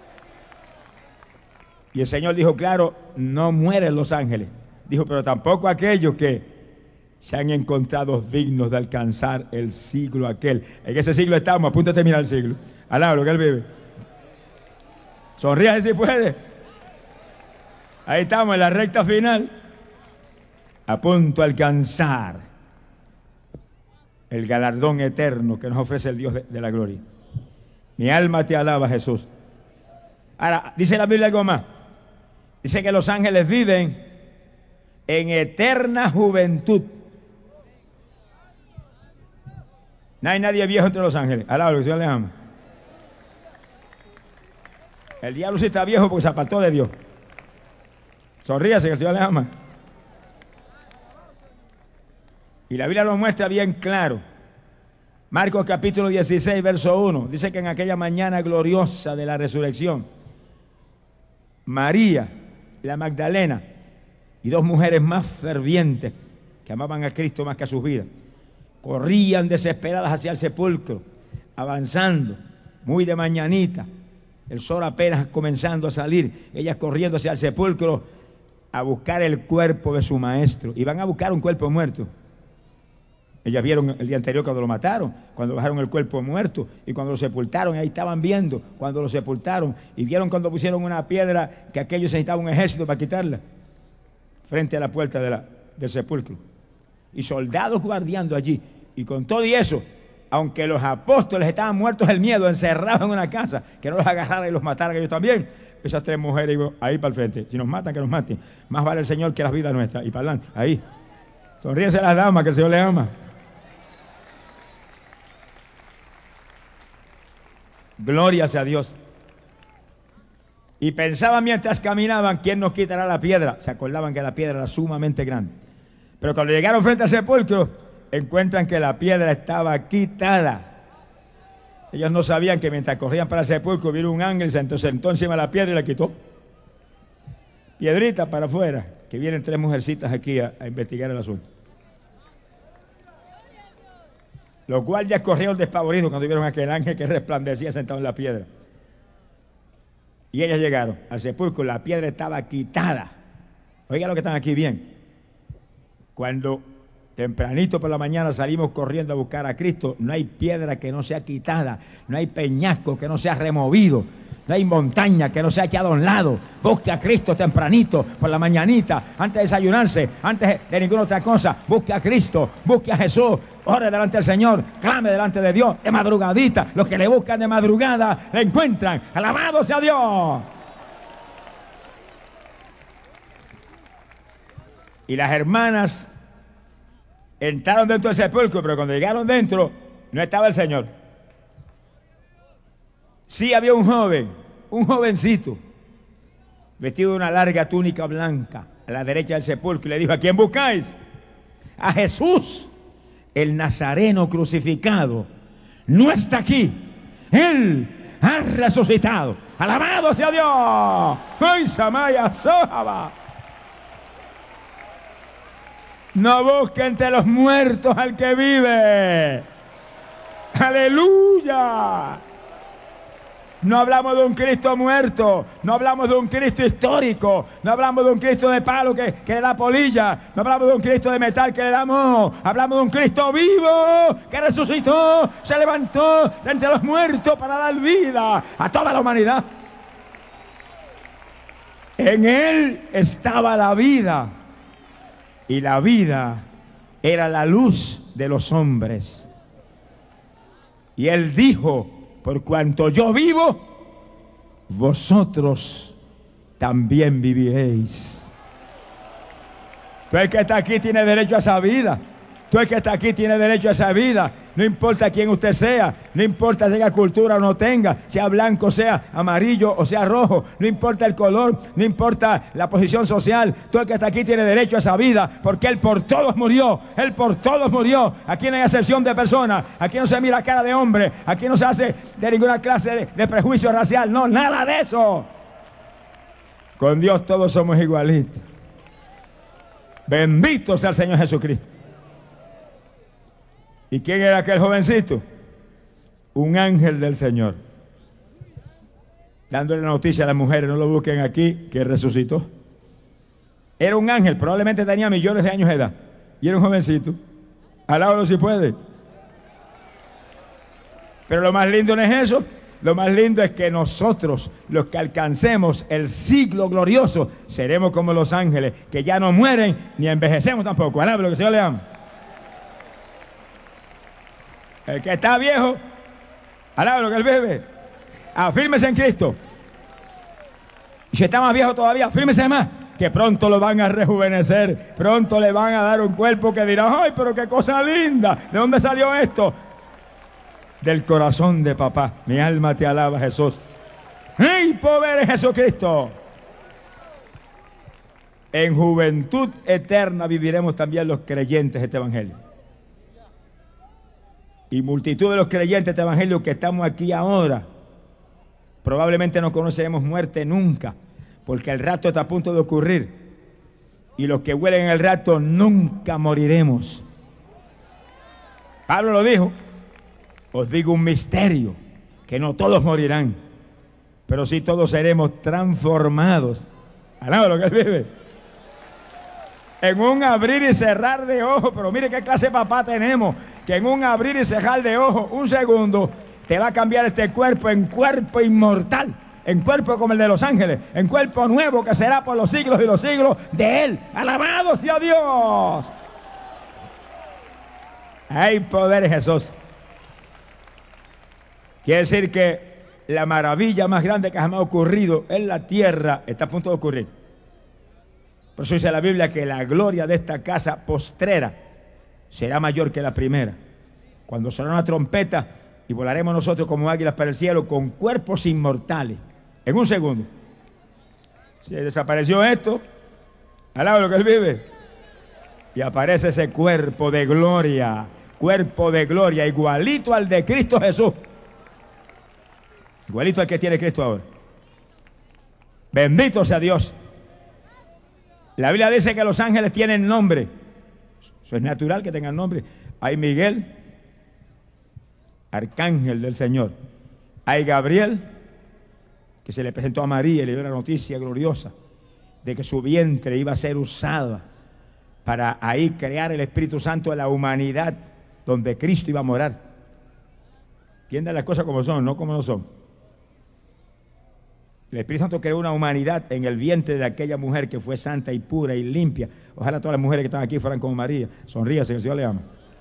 Y el Señor dijo, claro, no mueren los ángeles. Dijo, pero tampoco aquellos que se han encontrado dignos de alcanzar el siglo aquel. En ese siglo estamos, a punto de terminar el siglo. Alaba lo que Él vive. Sonríe si puede. Ahí estamos en la recta final, a punto de alcanzar el galardón eterno que nos ofrece el Dios de, de la gloria. Mi alma te alaba, Jesús. Ahora, dice la Biblia algo más. Dice que los ángeles viven en eterna juventud. No hay nadie viejo entre los ángeles. Alaba lo que el Señor les ama. El diablo sí está viejo porque se apartó de Dios. Sonríase que el Señor les ama. Y la Biblia lo muestra bien claro. Marcos capítulo dieciséis, verso uno. Dice que en aquella mañana gloriosa de la resurrección, María, la Magdalena, y dos mujeres más fervientes que amaban a Cristo más que a sus vidas, corrían desesperadas hacia el sepulcro, avanzando, muy de mañanita, el sol apenas comenzando a salir, ellas corriendo hacia el sepulcro a buscar el cuerpo de su maestro. Y van a buscar un cuerpo muerto. Ellas vieron el día anterior cuando lo mataron, cuando bajaron el cuerpo muerto y cuando lo sepultaron, ahí estaban viendo cuando lo sepultaron y vieron cuando pusieron una piedra que aquellos necesitaban un ejército para quitarla frente a la puerta de la, del sepulcro. Y soldados guardiando allí. Y con todo y eso, aunque los apóstoles estaban muertos del miedo, encerrados en una casa, que no los agarraran y los mataran ellos también, esas tres mujeres ahí para el frente. Si nos matan, que nos maten. Más vale el Señor que las vidas nuestras. Y para adelante, ahí. Sonríense las damas, que el Señor les ama. Gloria sea a Dios. Y pensaban mientras caminaban, ¿quién nos quitará la piedra? Se acordaban que la piedra era sumamente grande. Pero cuando llegaron frente al sepulcro, encuentran que la piedra estaba quitada. Ellos no sabían que mientras corrían para el sepulcro, vieron un ángel, se sentó encima de la piedra y la quitó. piedrita para afuera, que vienen tres mujercitas aquí a, a investigar el asunto. Los guardias corrieron despavoridos cuando vieron a aquel ángel que resplandecía sentado en la piedra. Y ellas llegaron al sepulcro, la piedra estaba quitada. Oiga lo que están aquí bien. Cuando tempranito por la mañana salimos corriendo a buscar a Cristo, no hay piedra que no sea quitada, no hay peñasco que no sea removido, no hay montaña que no sea echado a un lado. Busque a Cristo tempranito, por la mañanita, antes de desayunarse, antes de ninguna otra cosa. Busque a Cristo, busque a Jesús, ore delante del Señor, clame delante de Dios, de madrugadita. Los que le buscan de madrugada, le encuentran. ¡Alabado sea Dios! Y las hermanas entraron dentro del sepulcro, pero cuando llegaron dentro, no estaba el Señor. Sí había un joven, un jovencito, vestido de una larga túnica blanca, a la derecha del sepulcro, y le dijo: ¿a quién buscáis? A Jesús, el Nazareno crucificado. No está aquí. Él ha resucitado. ¡Alabado sea Dios! ¡Ay, Samaya Sohaba! No busque entre los muertos al que vive. ¡Aleluya! No hablamos de un Cristo muerto, no hablamos de un Cristo histórico, no hablamos de un Cristo de palo que, que le da polilla, no hablamos de un Cristo de metal que le da moho, hablamos de un Cristo vivo que resucitó, se levantó de entre los muertos para dar vida a toda la humanidad. En Él estaba la vida, y la vida era la luz de los hombres. Y Él dijo: por cuanto yo vivo, vosotros también viviréis. Tú el que está aquí tiene derecho a esa vida. Tú el que está aquí tiene derecho a esa vida. No importa quién usted sea, no importa si tenga cultura o no tenga, sea blanco, sea amarillo o sea rojo, no importa el color, no importa la posición social. Tú el que está aquí tiene derecho a esa vida, porque Él por todos murió. Él por todos murió. Aquí no hay excepción de personas, aquí no se mira cara de hombre, aquí no se hace de ninguna clase de, de prejuicio racial, no, nada de eso. Con Dios todos somos igualitos. Bendito sea el Señor Jesucristo. ¿Y quién era aquel jovencito? Un ángel del Señor, dándole la noticia a las mujeres: no lo busquen aquí, que resucitó. Era un ángel, probablemente tenía millones de años de edad, y era un jovencito. Alábalo si puede. Pero lo más lindo no es eso. Lo más lindo es que nosotros, los que alcancemos el siglo glorioso, seremos como los ángeles, que ya no mueren ni envejecemos tampoco. Alábalo, que el Señor le ama. El que está viejo, alaba lo que él bebe. Afírmese en Cristo. Y si está más viejo todavía, afírmese más, que pronto lo van a rejuvenecer. Pronto le van a dar un cuerpo que dirá: ¡ay, pero qué cosa linda! ¿De dónde salió esto? Del corazón de papá. Mi alma te alaba, Jesús. ¡Ay, pobre Jesucristo! En juventud eterna viviremos también los creyentes de este evangelio. Y multitud de los creyentes de este evangelio que estamos aquí ahora, probablemente no conoceremos muerte nunca, porque el rapto está a punto de ocurrir. Y los que huelen el rapto nunca moriremos. Pablo lo dijo: os digo un misterio, que no todos morirán, pero sí todos seremos transformados. Alaba lo que él vive. En un abrir y cerrar de ojos. Pero mire qué clase de papá tenemos, que en un abrir y cerrar de ojos, un segundo, te va a cambiar este cuerpo en cuerpo inmortal, en cuerpo como el de los ángeles, en cuerpo nuevo que será por los siglos y los siglos de Él. ¡Alabado sea Dios! Hay poder en Jesús. Quiere decir que la maravilla más grande que jamás ha ocurrido en la tierra está a punto de ocurrir. Por eso dice la Biblia que la gloria de esta casa postrera será mayor que la primera. Cuando sonará una trompeta y volaremos nosotros como águilas para el cielo con cuerpos inmortales. En un segundo. Se desapareció esto. Alaba lo que Él vive. Y aparece ese cuerpo de gloria. Cuerpo de gloria igualito al de Cristo Jesús. Igualito al que tiene Cristo ahora. Bendito sea Dios. La Biblia dice que los ángeles tienen nombre. Eso es natural que tengan nombre. Hay Miguel, arcángel del Señor. Hay Gabriel, que se le presentó a María y le dio la noticia gloriosa de que su vientre iba a ser usada para ahí crear el Espíritu Santo de la humanidad, donde Cristo iba a morar. Entiendan las cosas como son, no como no son. El Espíritu Santo creó una humanidad en el vientre de aquella mujer que fue santa y pura y limpia. Ojalá todas las mujeres que están aquí fueran como María. Sonríase, que el Señor le ama.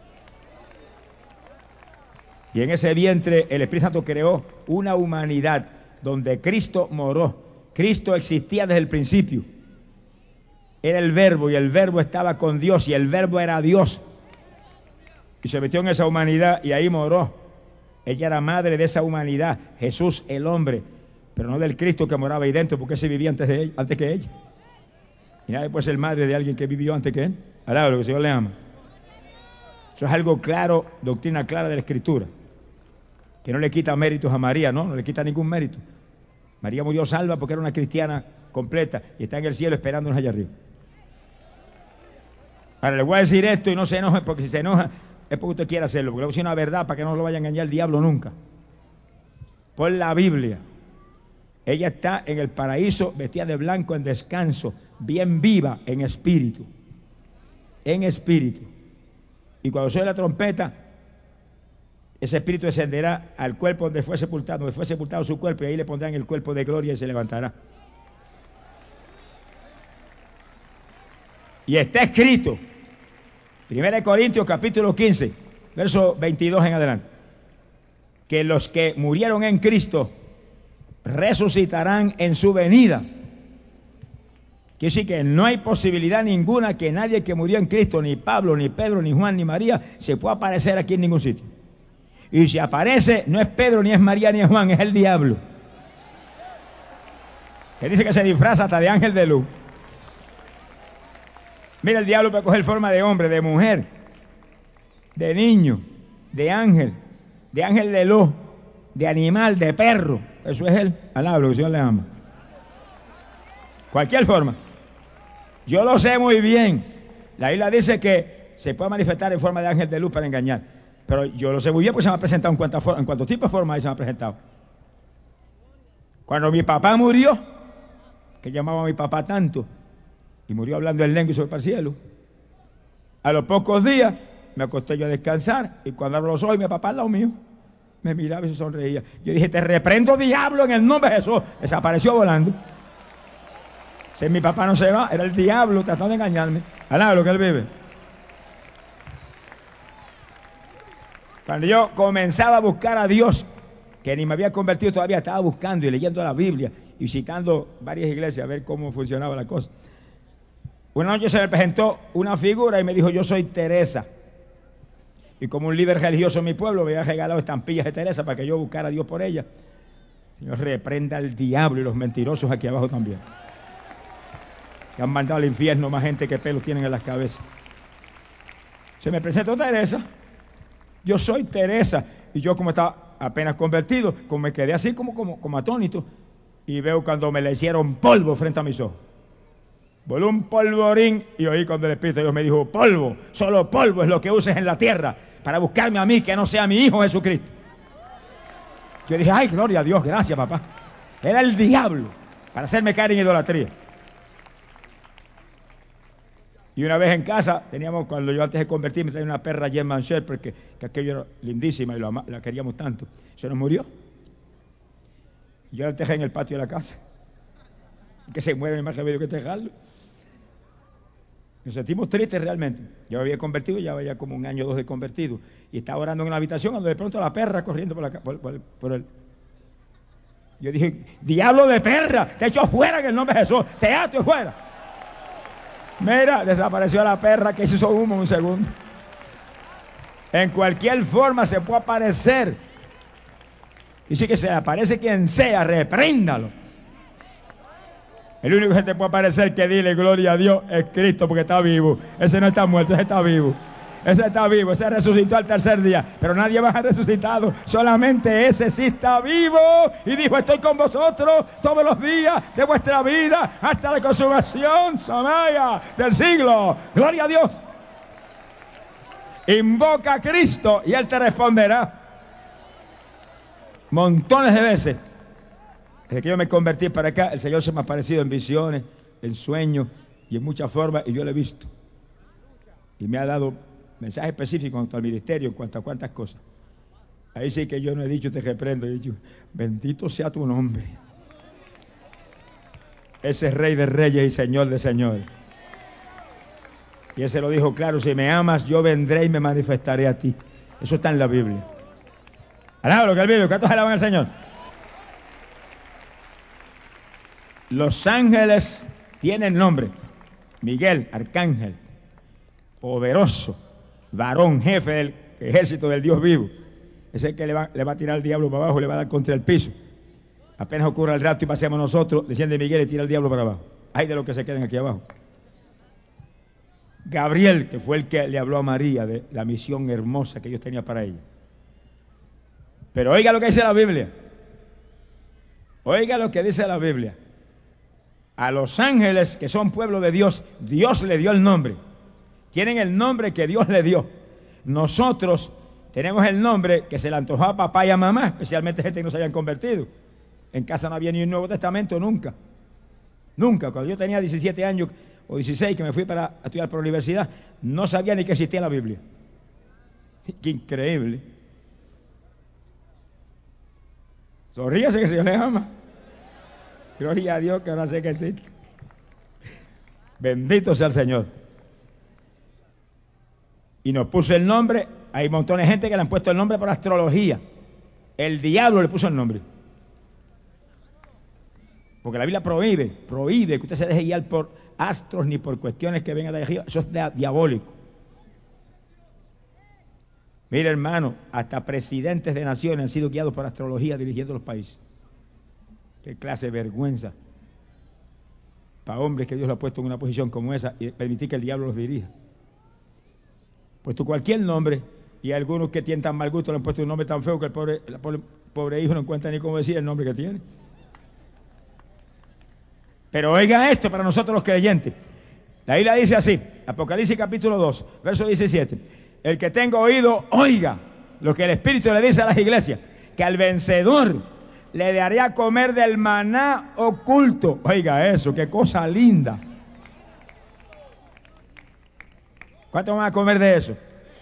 Y en ese vientre el Espíritu Santo creó una humanidad donde Cristo moró. Cristo existía desde el principio. Era el Verbo y el Verbo estaba con Dios y el Verbo era Dios. Y se metió en esa humanidad y ahí moró. Ella era madre de esa humanidad. Jesús, el hombre, pero no del Cristo que moraba ahí dentro, porque ese vivía antes, de ella, antes que ella. Y nadie puede ser madre de alguien que vivió antes que él. Alaba lo que el Señor le ama. Eso es algo claro, doctrina clara de la Escritura. Que no le quita méritos a María, no, no le quita ningún mérito. María murió salva porque era una cristiana completa y está en el cielo esperándonos allá arriba. Ahora le voy a decir esto y no se enoje, porque si se enoja es porque usted quiere hacerlo, porque le voy a decir una verdad para que no lo vaya a engañar el diablo nunca. Por la Biblia, ella está en el paraíso vestida de blanco en descanso, bien viva en espíritu, en espíritu. Y cuando suene la trompeta, ese espíritu descenderá al cuerpo donde fue sepultado, donde fue sepultado su cuerpo, y ahí le pondrán el cuerpo de gloria y se levantará. Y está escrito, primera de Corintios capítulo quince, verso veintidós en adelante, que los que murieron en Cristo resucitarán en su venida. Quiere decir que no hay posibilidad ninguna que nadie que murió en Cristo, ni Pablo, ni Pedro, ni Juan, ni María, se pueda aparecer aquí en ningún sitio. Y si aparece, no es Pedro, ni es María, ni es Juan, es el diablo. Que dice que se disfraza hasta de ángel de luz. Mira, el diablo puede coger forma de hombre, de mujer, de niño, de ángel, de ángel de luz, de animal, de perro. Eso es él. Alaba lo que el Señor le ama. Cualquier forma. Yo lo sé muy bien. La Biblia dice que se puede manifestar en forma de ángel de luz para engañar. Pero yo lo sé muy bien porque se me ha presentado en cuantos en cuánto tipos de formas ahí se me ha presentado. Cuando mi papá murió, que llamaba a mi papá tanto, y murió hablando en lengua y se fue para el cielo, a los pocos días me acosté yo a descansar y cuando abro los ojos mi papá al lado mío me miraba y se sonreía. Yo dije, te reprendo, diablo, en el nombre de Jesús. Desapareció volando. Si mi papá no se va, era el diablo tratando de engañarme. Alaba lo que él vive. Cuando yo comenzaba a buscar a Dios, que ni me había convertido todavía, estaba buscando y leyendo la Biblia y visitando varias iglesias a ver cómo funcionaba la cosa. Una noche se me presentó una figura y me dijo, yo soy Teresa. Y como un líder religioso en mi pueblo, me había regalado estampillas de Teresa para que yo buscara a Dios por ella. Señor, reprenda al diablo y los mentirosos aquí abajo también, que han mandado al infierno más gente que pelos tienen en las cabezas. Se me presentó Teresa. Yo soy Teresa. Y yo, como estaba apenas convertido, como me quedé así como, como, como atónito, y veo cuando me le hicieron polvo frente a mis ojos. Voló un polvorín y oí cuando el Espíritu de Dios me dijo, polvo, solo polvo es lo que uses en la tierra para buscarme a mí, que no sea mi Hijo Jesucristo. Yo dije, ay, gloria a Dios, gracias, papá. Era el diablo para hacerme caer en idolatría. Y una vez en casa, teníamos, cuando yo antes de convertirme, tenía una perra German Shepherd, que, que aquello era lindísima y lo ama, la queríamos tanto. Se nos murió. Y yo la dejé en el patio de la casa. Que se muere más remedio que dejarlo. Nos sentimos tristes realmente. Yo me había convertido, ya había como un año o dos de convertido. Y estaba orando en una habitación cuando de pronto la perra corriendo por, la, por, por, por el... Yo dije, diablo de perra, te echo fuera en el nombre de Jesús, te ato fuera. Mira, desapareció la perra que hizo humo un segundo. En cualquier forma se puede aparecer. Dice que se aparece quien sea, repréndalo. El único que se te puede aparecer que dile gloria a Dios es Cristo, porque está vivo. Ese no está muerto, ese está vivo. Ese está vivo, ese resucitó al tercer día. Pero nadie más ha resucitado. Solamente ese sí está vivo. Y dijo, estoy con vosotros todos los días de vuestra vida hasta la consumación, Samaya, del siglo. Gloria a Dios. Invoca a Cristo y Él te responderá. Montones de veces. Desde que yo me convertí para acá, el Señor se me ha aparecido en visiones, en sueños y en muchas formas, y yo lo he visto. Y me ha dado mensajes específicos en cuanto al ministerio, en cuanto a cuántas cosas. Ahí sí que yo no he dicho, te reprendo, he dicho, bendito sea tu nombre. Ese es Rey de Reyes y Señor de Señores. Y ese lo dijo claro, si me amas, yo vendré y me manifestaré a ti. Eso está en la Biblia. Alaba lo que él vive, ¿cuántos alaban al Señor? Los ángeles tienen nombre. Miguel, arcángel, poderoso, varón, jefe del ejército del Dios vivo. Ese es el que le va, le va a tirar al diablo para abajo, le va a dar contra el piso. Apenas ocurra el rato y pasemos nosotros, desciende Miguel y tira al diablo para abajo. Hay de los que se queden aquí abajo. Gabriel, que fue el que le habló a María de la misión hermosa que Dios tenía para ella. Pero oiga lo que dice la Biblia. Oiga lo que dice la Biblia. A los ángeles que son pueblo de Dios, Dios le dio el nombre. Tienen el nombre que Dios le dio. Nosotros tenemos el nombre que se le antojó a papá y a mamá, especialmente gente que no se hayan convertido. En casa no había ni un Nuevo Testamento, nunca. Nunca. Cuando yo tenía diecisiete años o dieciséis, que me fui para estudiar por la universidad, no sabía ni que existía la Biblia. Qué increíble. Sonríase que el Señor le ama. Gloria a Dios que ahora sé que existe. Bendito sea el Señor. Y nos puso el nombre. Hay montones de gente que le han puesto el nombre por astrología. El diablo le puso el nombre. Porque la Biblia prohíbe, prohíbe que usted se deje guiar por astros ni por cuestiones que vengan de arriba. Eso es diabólico. Mire, hermano, hasta presidentes de naciones han sido guiados por astrología dirigiendo los países. Qué clase de vergüenza para hombres que Dios lo ha puesto en una posición como esa y permitir que el diablo los dirija. Pues tú cualquier nombre, y hay algunos que tienen tan mal gusto le han puesto un nombre tan feo que el pobre, el pobre, pobre hijo no encuentra ni cómo decir el nombre que tiene. Pero oiga esto para nosotros los creyentes. La Biblia dice así, Apocalipsis capítulo dos, verso diecisiete. El que tenga oído, oiga lo que el Espíritu le dice a las iglesias, que al vencedor le daré a comer del maná oculto. Oiga eso, qué cosa linda. ¿Cuánto van a comer de eso?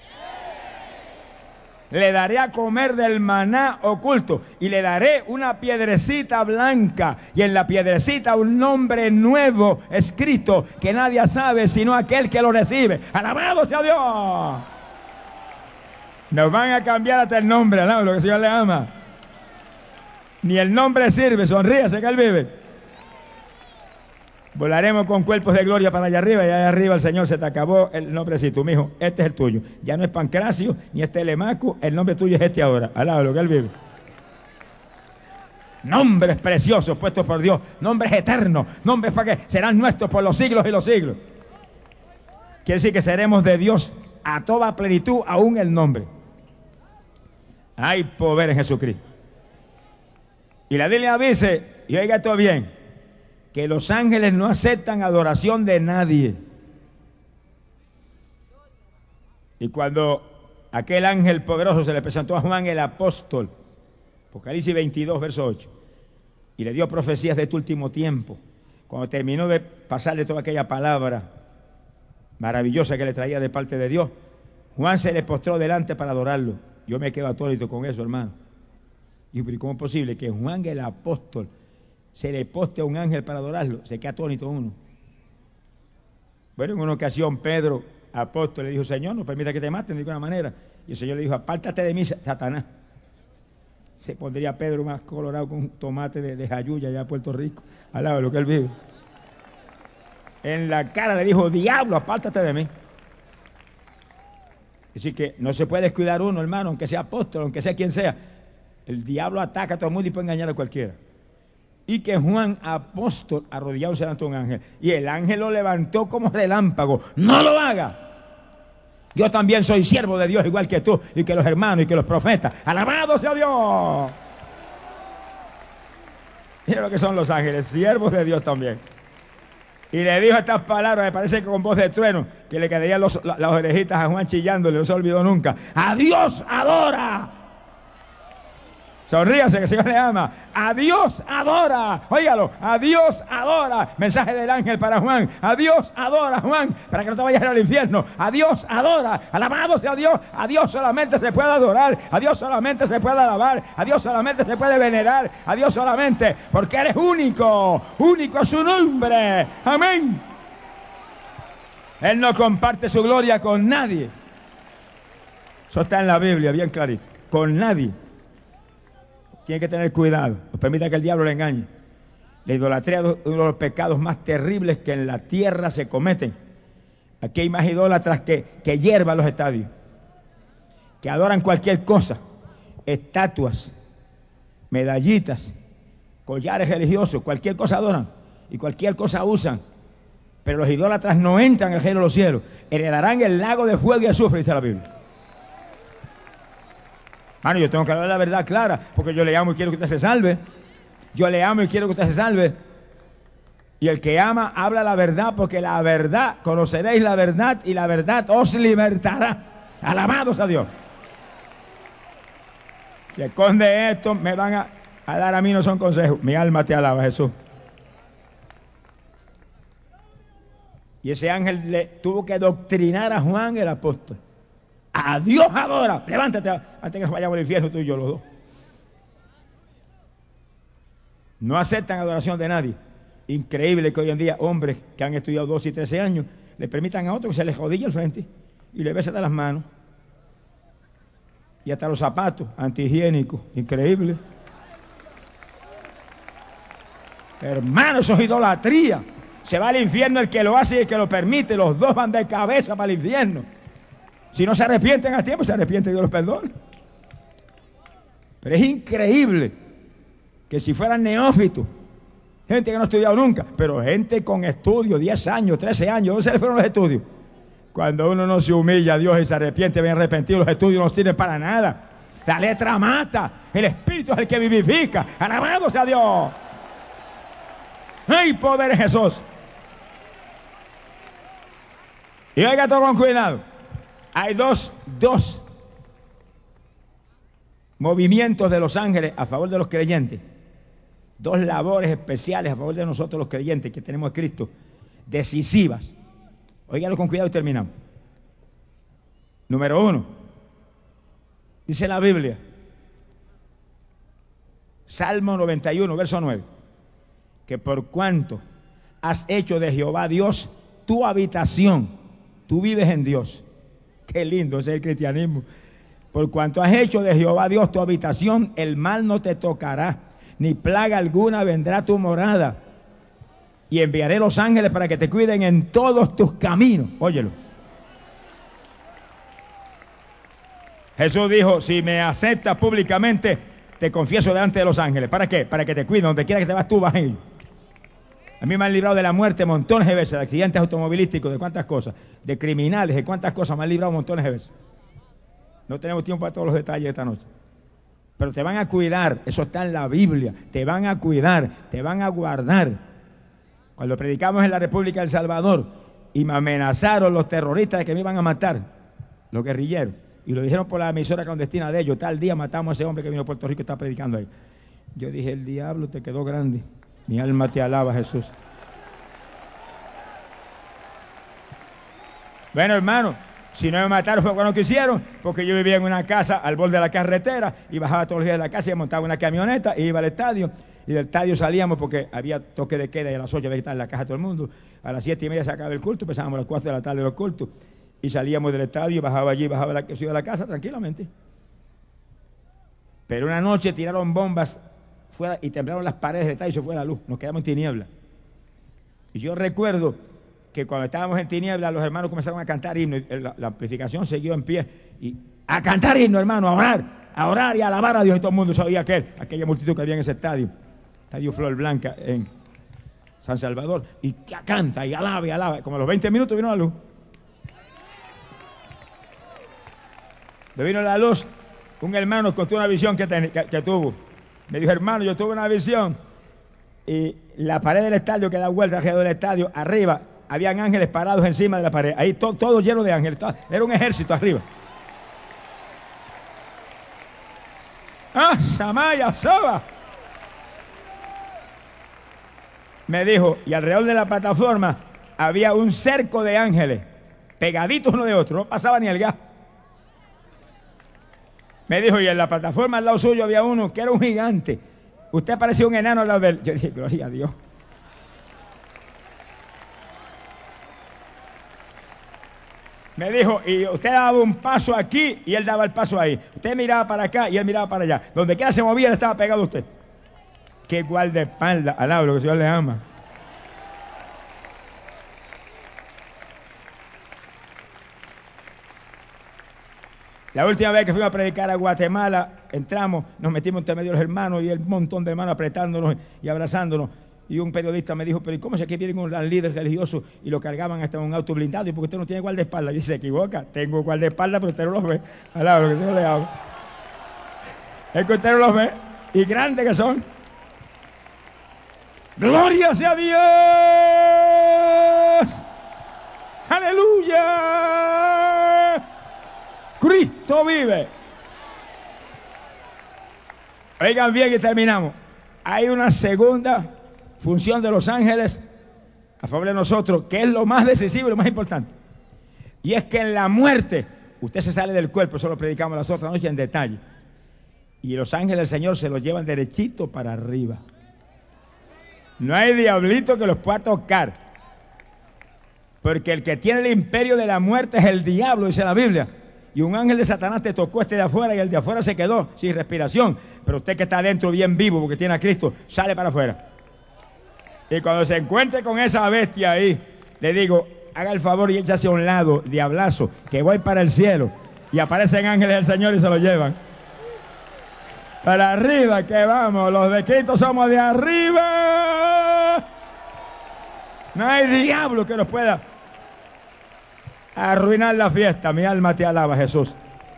Le daré a comer del maná oculto y le daré una piedrecita blanca y en la piedrecita un nombre nuevo escrito que nadie sabe sino aquel que lo recibe. ¡Alabado sea Dios! Nos van a cambiar hasta el nombre, ¿no? Lo que el Señor le ama. Ni el nombre sirve, sonríase que Él vive. Volaremos con cuerpos de gloria para allá arriba y allá arriba el Señor se te acabó el nombrecito, mijo, este es el tuyo. Ya no es Pancracio ni este Telemaco, el nombre tuyo es este ahora. Alaba lo que Él vive. Nombres preciosos puestos por Dios, nombres eternos, nombres para que serán nuestros por los siglos y los siglos. Quiere decir que seremos de Dios a toda plenitud, aún el nombre. Hay poder en Jesucristo. Y la Biblia dice, y oiga esto bien, que los ángeles no aceptan adoración de nadie. Y cuando aquel ángel poderoso se le presentó a Juan el apóstol, Apocalipsis veintidós, verso ocho, y le dio profecías de este último tiempo, cuando terminó de pasarle toda aquella palabra maravillosa que le traía de parte de Dios, Juan se le postró delante para adorarlo. Yo me quedo atónito con eso, hermano. Y ¿cómo es posible que Juan el apóstol se le poste a un ángel para adorarlo? Se queda atónito uno. Bueno, en una ocasión Pedro, apóstol, le dijo, Señor, no permita que te maten de ninguna manera. Y el Señor le dijo, apártate de mí, Satanás. Se pondría Pedro más colorado con un tomate de, de Jayuya allá en Puerto Rico, al lado de lo que él vive. En la cara le dijo, diablo, apártate de mí. Así que no se puede descuidar uno, hermano, aunque sea apóstol, aunque sea quien sea. El diablo ataca a todo el mundo y puede engañar a cualquiera. Y que Juan, apóstol, arrodillado delante de un ángel. Y el ángel lo levantó como relámpago. ¡No lo haga! Yo también soy siervo de Dios igual que tú y que los hermanos y que los profetas. ¡Alabado sea Dios! Mira lo que son los ángeles, siervos de Dios también. Y le dijo estas palabras, me parece que con voz de trueno, que le quedarían los, las orejitas a Juan chillándole, no se olvidó nunca. ¡A Dios adora! Sonríase, que el Señor le ama. ¡A Dios adora! Óigalo, ¡a Dios adora! Mensaje del ángel para Juan. ¡A Dios adora, Juan! Para que no te vayas al infierno. ¡A Dios adora! Alabado sea Dios. A Dios solamente se puede adorar. A Dios solamente se puede alabar. A Dios solamente se puede venerar. A Dios solamente. Porque Él es único. Único es su nombre. Amén. Él no comparte su gloria con nadie. Eso está en la Biblia, bien clarito. Con nadie. Tiene que tener cuidado, no permita que el diablo le engañe. La idolatría es uno de los pecados más terribles que en la tierra se cometen. Aquí hay más idólatras que, que hierba los estadios, que adoran cualquier cosa, estatuas, medallitas, collares religiosos, cualquier cosa adoran y cualquier cosa usan. Pero los idólatras no entran al reino de los cielos, heredarán el lago de fuego y azufre, dice la Biblia. Mano, yo tengo que hablar la verdad clara, porque yo le amo y quiero que usted se salve. Yo le amo y quiero que usted se salve. Y el que ama, habla la verdad, porque la verdad, conoceréis la verdad y la verdad os libertará. Alabados a Dios. Si esconde esto, me van a, a dar a mí, no son consejos. Mi alma te alaba, Jesús. Y ese ángel le tuvo que doctrinar a Juan el apóstol. A Dios adora. Levántate antes que nos vayamos al infierno tú y yo los dos. No aceptan adoración de nadie. Increíble que hoy en día hombres que han estudiado doce y trece años le permitan a otro que se les jodilla al frente y le besen de las manos. Y hasta los zapatos antihigiénicos. Increíble. Hermano, eso es idolatría. Se va al infierno el que lo hace y el que lo permite. Los dos van de cabeza para el infierno. Si no se arrepienten a tiempo, se arrepienten y Dios los perdona. Pero es increíble que si fueran neófitos, gente que no ha estudiado nunca, pero gente con estudios, diez años, trece años, ¿dónde se le fueron los estudios? Cuando uno no se humilla a Dios y se arrepiente, bien arrepentido, los estudios no sirven para nada. La letra mata, el Espíritu es el que vivifica. ¡Alabado sea Dios! ¡Ay, poder Jesús! Y oiga todo con cuidado. Hay dos, dos movimientos de los ángeles a favor de los creyentes. Dos labores especiales a favor de nosotros los creyentes que tenemos a Cristo. Decisivas. Óigalo con cuidado y terminamos. Número uno. Dice la Biblia. Salmo noventa y uno, verso nueve. Que por cuanto has hecho de Jehová Dios tu habitación, tú vives en Dios. Qué lindo es el cristianismo. Por cuanto has hecho de Jehová Dios tu habitación, el mal no te tocará, ni plaga alguna vendrá a tu morada. Y enviaré los ángeles para que te cuiden en todos tus caminos. Óyelo. Jesús dijo, si me aceptas públicamente, te confieso delante de los ángeles. ¿Para qué? Para que te cuiden. Donde quiera que te vas tú, vas a ir. A mí me han librado de la muerte montones de veces, de accidentes automovilísticos, de cuántas cosas, de criminales, de cuántas cosas me han librado montones de veces. No tenemos tiempo para todos los detalles esta noche. Pero te van a cuidar, eso está en la Biblia, te van a cuidar, te van a guardar. Cuando predicamos en la República del Salvador y me amenazaron los terroristas de que me iban a matar, los guerrilleros, y lo dijeron por la emisora clandestina de ellos, tal día matamos a ese hombre que vino a Puerto Rico y está predicando ahí. Yo dije, el diablo te quedó grande. Mi alma te alaba, Jesús. Bueno, hermano, si no me mataron fue cuando quisieron, porque yo vivía en una casa al borde de la carretera y bajaba todos los días de la casa y montaba una camioneta y iba al estadio. Y del estadio salíamos porque había toque de queda y a las ocho había que estar en la casa todo el mundo. A las siete y media se acababa el culto, empezábamos a las cuatro de la tarde los cultos. Y salíamos del estadio y bajaba allí, bajaba la, iba a la casa tranquilamente. Pero una noche tiraron bombas fuera y temblaron las paredes del estadio y se fue la luz. Nos quedamos en tiniebla. Y yo recuerdo que cuando estábamos en tiniebla, los hermanos comenzaron a cantar himnos. La, la amplificación siguió en pie. Y a cantar himnos, hermano, a orar, a orar y a alabar a Dios. Y todo el mundo sabía aquel, aquella multitud que había en ese estadio. Estadio Flor Blanca en San Salvador. Y canta y alaba y alaba. Como a los veinte minutos vino la luz. Me vino la luz, un hermano nos contó una visión que, ten, que, que tuvo. Me dijo, hermano, yo tuve una visión y la pared del estadio que da vuelta alrededor del estadio, arriba, habían ángeles parados encima de la pared. Ahí to, todo lleno de ángeles, todo, era un ejército arriba. ¡Ah, Samaya, Soba! Me dijo, y alrededor de la plataforma había un cerco de ángeles, pegaditos uno de otro, no pasaba ni el gas. Me dijo, y en la plataforma al lado suyo había uno que era un gigante. Usted parecía un enano al lado de él. Yo dije, gloria a Dios. Me dijo, y usted daba un paso aquí y él daba el paso ahí. Usted miraba para acá y él miraba para allá. Donde quiera se movía, él estaba pegado a usted. Qué guardaespaldas, alaba lo que el Señor le ama. La última vez que fuimos a predicar a Guatemala, entramos, nos metimos entre medio de los hermanos y el montón de hermanos apretándonos y abrazándonos. Y un periodista me dijo, pero ¿y cómo se que vienen con los líderes religiosos y lo cargaban hasta un auto blindado? ¿Y por qué usted no tiene guardaespaldas? Y se equivoca, tengo guardaespaldas, pero usted no los ve. Alaba lo que el Señor le ama. Es que usted no los ve. Y grandes que son. ¡Gloria sea Dios! ¡Aleluya! ¡Cristo vive! Oigan bien y terminamos. Hay una segunda función de los ángeles a favor de nosotros, que es lo más decisivo y lo más importante. Y es que en la muerte, usted se sale del cuerpo, eso lo predicamos las otras noches en detalle. Y los ángeles del Señor se los llevan derechito para arriba. No hay diablito que los pueda tocar. Porque el que tiene el imperio de la muerte es el diablo, dice la Biblia. Y un ángel de Satanás te tocó este de afuera y el de afuera se quedó sin respiración. Pero usted que está adentro bien vivo porque tiene a Cristo, sale para afuera. Y cuando se encuentre con esa bestia ahí, le digo, haga el favor y échase a un lado, diablazo, que voy para el cielo. Y aparecen ángeles del Señor y se lo llevan. Para arriba que vamos, los de Cristo somos de arriba. No hay diablo que nos pueda arruinar la fiesta. Mi alma te alaba, Jesús.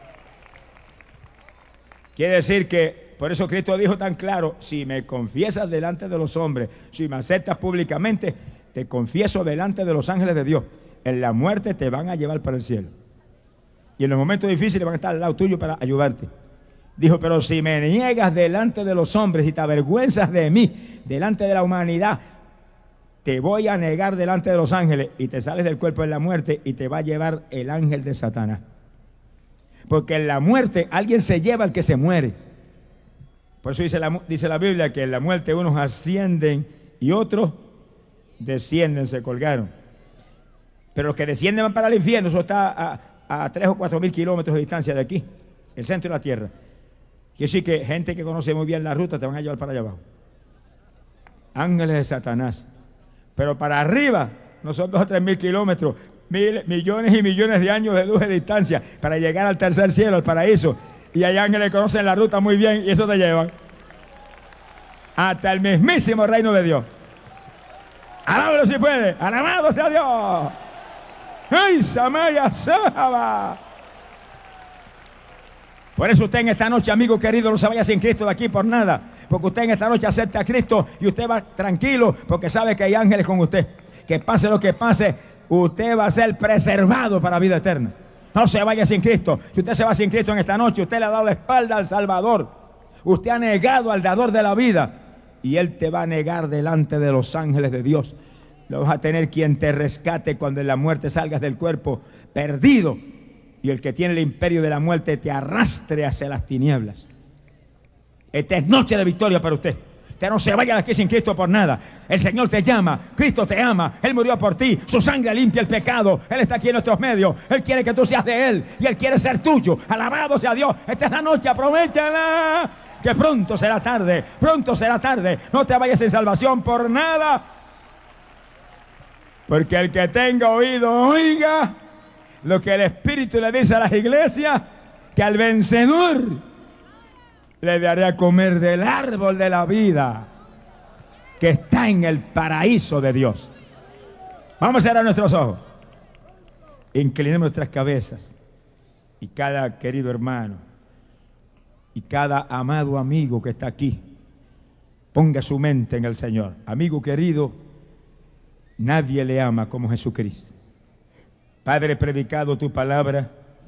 Quiere decir que, por eso Cristo dijo tan claro, si me confiesas delante de los hombres, si me aceptas públicamente, te confieso delante de los ángeles de Dios. En la muerte te van a llevar para el cielo. Y en los momentos difíciles van a estar al lado tuyo para ayudarte. Dijo, pero si me niegas delante de los hombres y te avergüenzas de mí, delante de la humanidad, te voy a negar delante de los ángeles y te sales del cuerpo en la muerte y te va a llevar el ángel de Satanás. Porque en la muerte alguien se lleva al que se muere. Por eso dice la, dice la Biblia que en la muerte unos ascienden y otros descienden, se colgaron. Pero los que descienden van para el infierno, eso está a, a tres o cuatro mil kilómetros de distancia de aquí, el centro de la tierra. Quiere decir que gente que conoce muy bien la ruta te van a llevar para allá abajo. Ángeles de Satanás. Pero para arriba no son dos o tres mil kilómetros, mil, millones y millones de años de luz de distancia para llegar al tercer cielo, al paraíso. Y hay ángeles que conocen la ruta muy bien y eso te llevan hasta el mismísimo reino de Dios. Alábalo si puede, alabado sea Dios. ¡Ay, Samaya Saba! Por eso usted en esta noche, amigo querido, no se vaya sin Cristo de aquí por nada. Porque usted en esta noche acepta a Cristo y usted va tranquilo porque sabe que hay ángeles con usted. Que pase lo que pase, usted va a ser preservado para vida eterna. No se vaya sin Cristo. Si usted se va sin Cristo en esta noche, usted le ha dado la espalda al Salvador. Usted ha negado al dador de la vida. Y Él te va a negar delante de los ángeles de Dios. Lo vas a tener quien te rescate cuando en la muerte salgas del cuerpo perdido. Y el que tiene el imperio de la muerte te arrastre hacia las tinieblas. Esta es noche de victoria para usted. Usted no se vaya de aquí sin Cristo por nada. El Señor te llama, Cristo te ama, Él murió por ti, su sangre limpia el pecado, Él está aquí en nuestros medios, Él quiere que tú seas de Él y Él quiere ser tuyo. Alabado sea Dios. Esta es la noche, aprovechala, que pronto será tarde, pronto será tarde. No te vayas sin salvación por nada. Porque el que tenga oído, oiga lo que el Espíritu le dice a las iglesias, que al vencedor le daré a comer del árbol de la vida que está en el paraíso de Dios. Vamos a cerrar nuestros ojos, inclinemos nuestras cabezas y cada querido hermano y cada amado amigo que está aquí ponga su mente en el Señor. Amigo querido, nadie le ama como Jesucristo. Padre, he predicado tu palabra.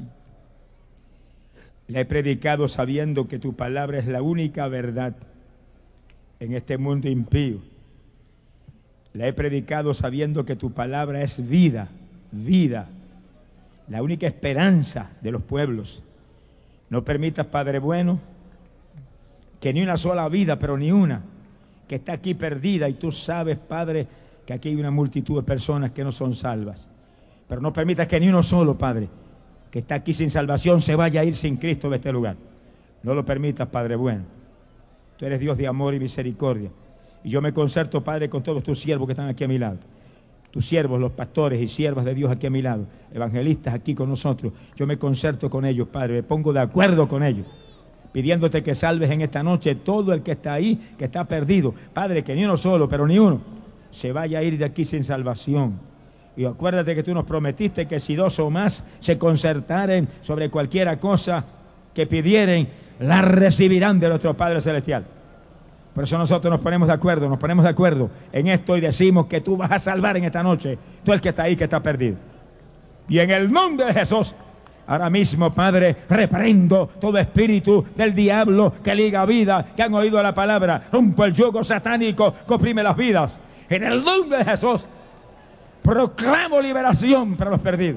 La he predicado sabiendo que tu palabra es la única verdad en este mundo impío. La he predicado sabiendo que tu palabra es vida, vida, la única esperanza de los pueblos. No permitas, Padre bueno, que ni una sola vida, pero ni una, que está aquí perdida, y tú sabes, Padre, que aquí hay una multitud de personas que no son salvas. Pero no permitas que ni uno solo, Padre, que está aquí sin salvación, se vaya a ir sin Cristo de este lugar. No lo permitas, Padre bueno. Tú eres Dios de amor y misericordia. Y yo me concerto, Padre, con todos tus siervos que están aquí a mi lado. Tus siervos, los pastores y siervas de Dios aquí a mi lado. Evangelistas aquí con nosotros. Yo me concerto con ellos, Padre. Me pongo de acuerdo con ellos, pidiéndote que salves en esta noche todo el que está ahí, que está perdido. Padre, que ni uno solo, pero ni uno, se vaya a ir de aquí sin salvación. Y acuérdate que tú nos prometiste que si dos o más se concertaren sobre cualquiera cosa que pidieren, la recibirán de nuestro Padre Celestial. Por eso nosotros nos ponemos de acuerdo, nos ponemos de acuerdo en esto y decimos que tú vas a salvar en esta noche todo el que está ahí, que está perdido. Y en el nombre de Jesús, ahora mismo, Padre, reprendo todo espíritu del diablo que liga vida, que han oído la palabra. Rompo el yugo satánico que oprime las vidas. En el nombre de Jesús, proclamo liberación para los perdidos.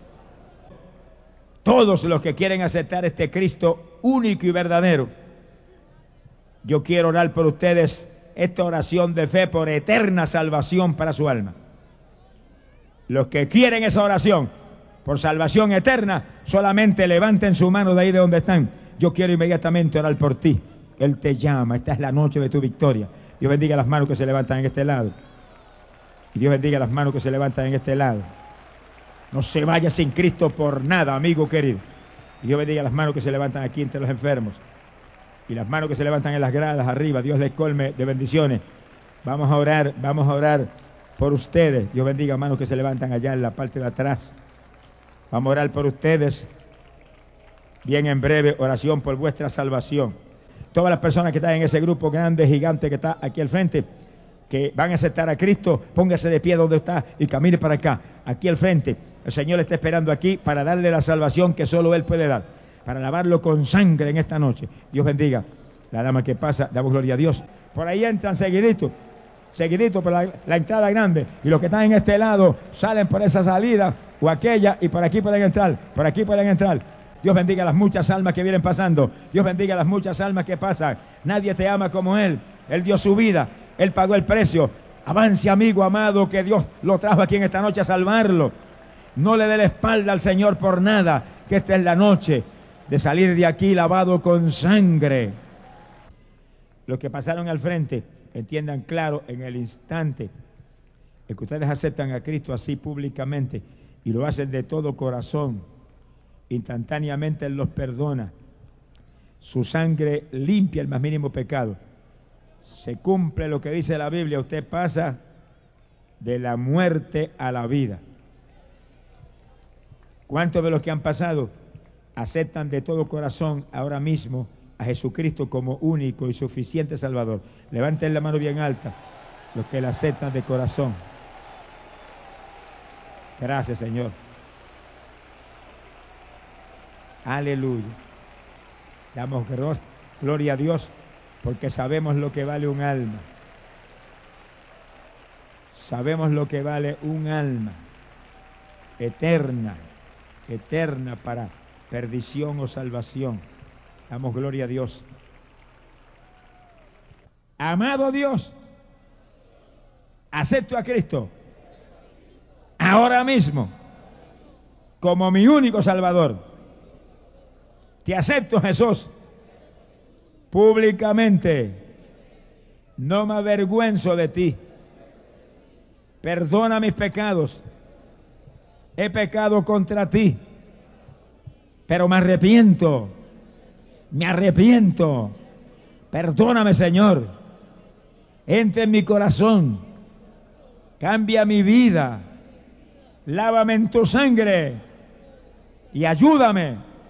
Todos los que quieren aceptar este Cristo único y verdadero, yo quiero orar por ustedes esta oración de fe por eterna salvación para su alma. Los que quieren esa oración por salvación eterna, solamente levanten su mano de ahí de donde están. Yo quiero inmediatamente orar por ti. Él te llama, esta es la noche de tu victoria. Dios bendiga las manos que se levantan en este lado. Y Dios bendiga las manos que se levantan en este lado. No se vaya sin Cristo por nada, amigo querido. Y Dios bendiga las manos que se levantan aquí entre los enfermos. Y las manos que se levantan en las gradas arriba. Dios les colme de bendiciones. Vamos a orar, vamos a orar por ustedes. Dios bendiga manos que se levantan allá en la parte de atrás. Vamos a orar por ustedes. Bien en breve, oración por vuestra salvación. Todas las personas que están en ese grupo grande, gigante que está aquí al frente, que van a aceptar a Cristo, póngase de pie donde está y camine para acá, aquí al frente. El Señor está esperando aquí para darle la salvación que solo Él puede dar, para lavarlo con sangre en esta noche. Dios bendiga la dama que pasa, damos gloria a Dios. Por ahí entran seguidito, seguidito por la, la entrada grande, y los que están en este lado salen por esa salida o aquella, y por aquí pueden entrar, por aquí pueden entrar. Dios bendiga las muchas almas que vienen pasando. Dios bendiga las muchas almas que pasan. Nadie te ama como Él. Él dio su vida, Él pagó el precio. Avance, amigo amado, que Dios lo trajo aquí en esta noche a salvarlo. No le dé la espalda al Señor por nada, que esta es la noche de salir de aquí lavado con sangre. Los que pasaron al frente, entiendan claro en el instante en que ustedes aceptan a Cristo así públicamente y lo hacen de todo corazón, instantáneamente Él los perdona. Su sangre limpia el más mínimo pecado. Se cumple lo que dice la Biblia, usted pasa de la muerte a la vida. ¿Cuántos de los que han pasado aceptan de todo corazón ahora mismo a Jesucristo como único y suficiente Salvador? Levanten la mano bien alta los que la aceptan de corazón. Gracias, Señor. Aleluya. Damos gloria a Dios porque sabemos lo que vale un alma. Sabemos lo que vale un alma eterna, eterna para perdición o salvación. Damos gloria a Dios. Amado Dios, acepto a Cristo ahora mismo como mi único Salvador. Te acepto, Jesús, públicamente. No me avergüenzo de ti. Perdona mis pecados. He pecado contra ti, pero me arrepiento. Me arrepiento. Perdóname, Señor. Entra en mi corazón. Cambia mi vida. Lávame en tu sangre y ayúdame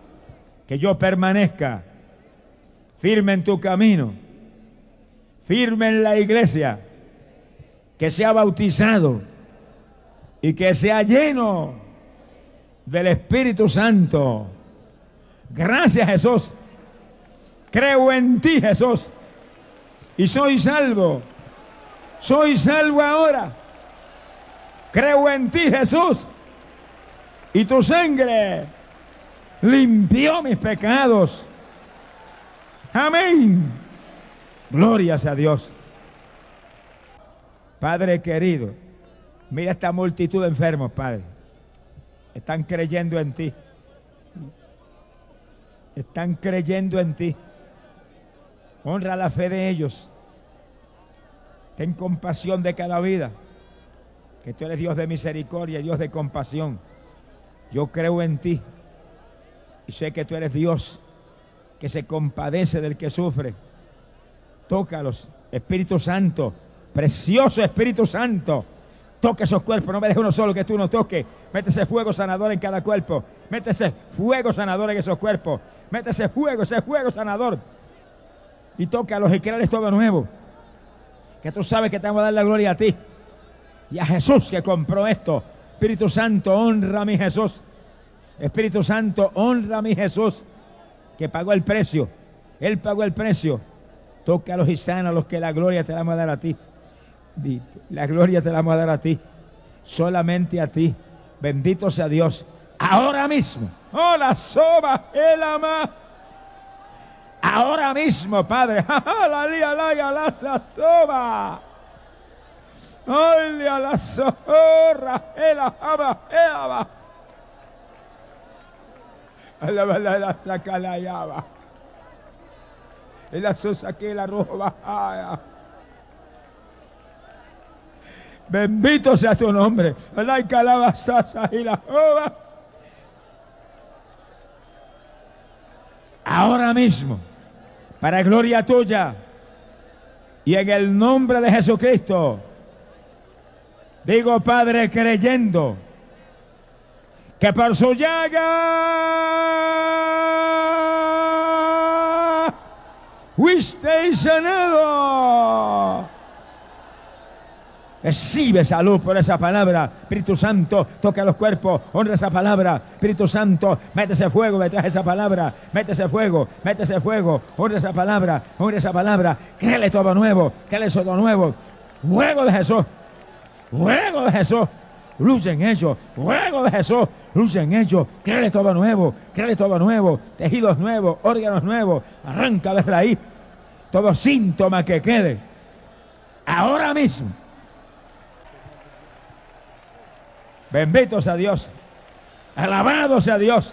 que yo permanezca firme en tu camino, firme en la iglesia, que sea bautizado y que sea lleno del Espíritu Santo. Gracias, Jesús. Creo en ti, Jesús, y soy salvo. Soy salvo ahora. Creo en ti, Jesús, y tu sangre limpió mis pecados. Amén. Glorias a Dios. Padre querido, mira esta multitud de enfermos, Padre. Están creyendo en ti. Están creyendo en ti. Honra la fe de ellos. Ten compasión de cada vida. Que tú eres Dios de misericordia, Dios de compasión. Yo creo en ti. Y sé que tú eres Dios que se compadece del que sufre. Tócalos, Espíritu Santo, precioso Espíritu Santo. Toca esos cuerpos, no me dejes uno solo que tú no toques. Métese fuego sanador en cada cuerpo. Métese fuego sanador en esos cuerpos. Métese fuego, ese fuego sanador. Y tócalos y créales todo nuevo. Que tú sabes que te vamos a dar la gloria a ti. Y a Jesús que compró esto. Espíritu Santo, honra a mi Jesús. Espíritu Santo, honra a mi Jesús, que pagó el precio. Él pagó el precio. Tócalos y sánalos, que la gloria te la vamos a dar a ti. La gloria te la vamos a dar a ti. Solamente a ti. Bendito sea Dios. Ahora mismo. Hola, soba, el ama. Ahora mismo, Padre. La lía, la la soba. Oye, a la zorra, el ama, el ama. La la la saca la llava. La sosa que la roba. Bendito sea tu nombre. La calabaza y la roba. Ahora mismo, para gloria tuya y en el nombre de Jesucristo, digo, Padre, creyendo que por su llaga fuisteis sanado. Recibe salud por esa palabra. Espíritu Santo, toca los cuerpos, honra esa palabra. Espíritu Santo, métese fuego detrás de esa palabra. Métese fuego, métese fuego, honra esa palabra, honra esa palabra. Créele todo nuevo, créele todo nuevo. Fuego de Jesús, fuego de Jesús. Luce en ellos, fuego de Jesús, luce en ellos, créele todo nuevo, créele todo nuevo, tejidos nuevos, órganos nuevos, arranca de raíz todo síntoma que quede, ahora mismo. Bendito sea Dios, alabado sea Dios.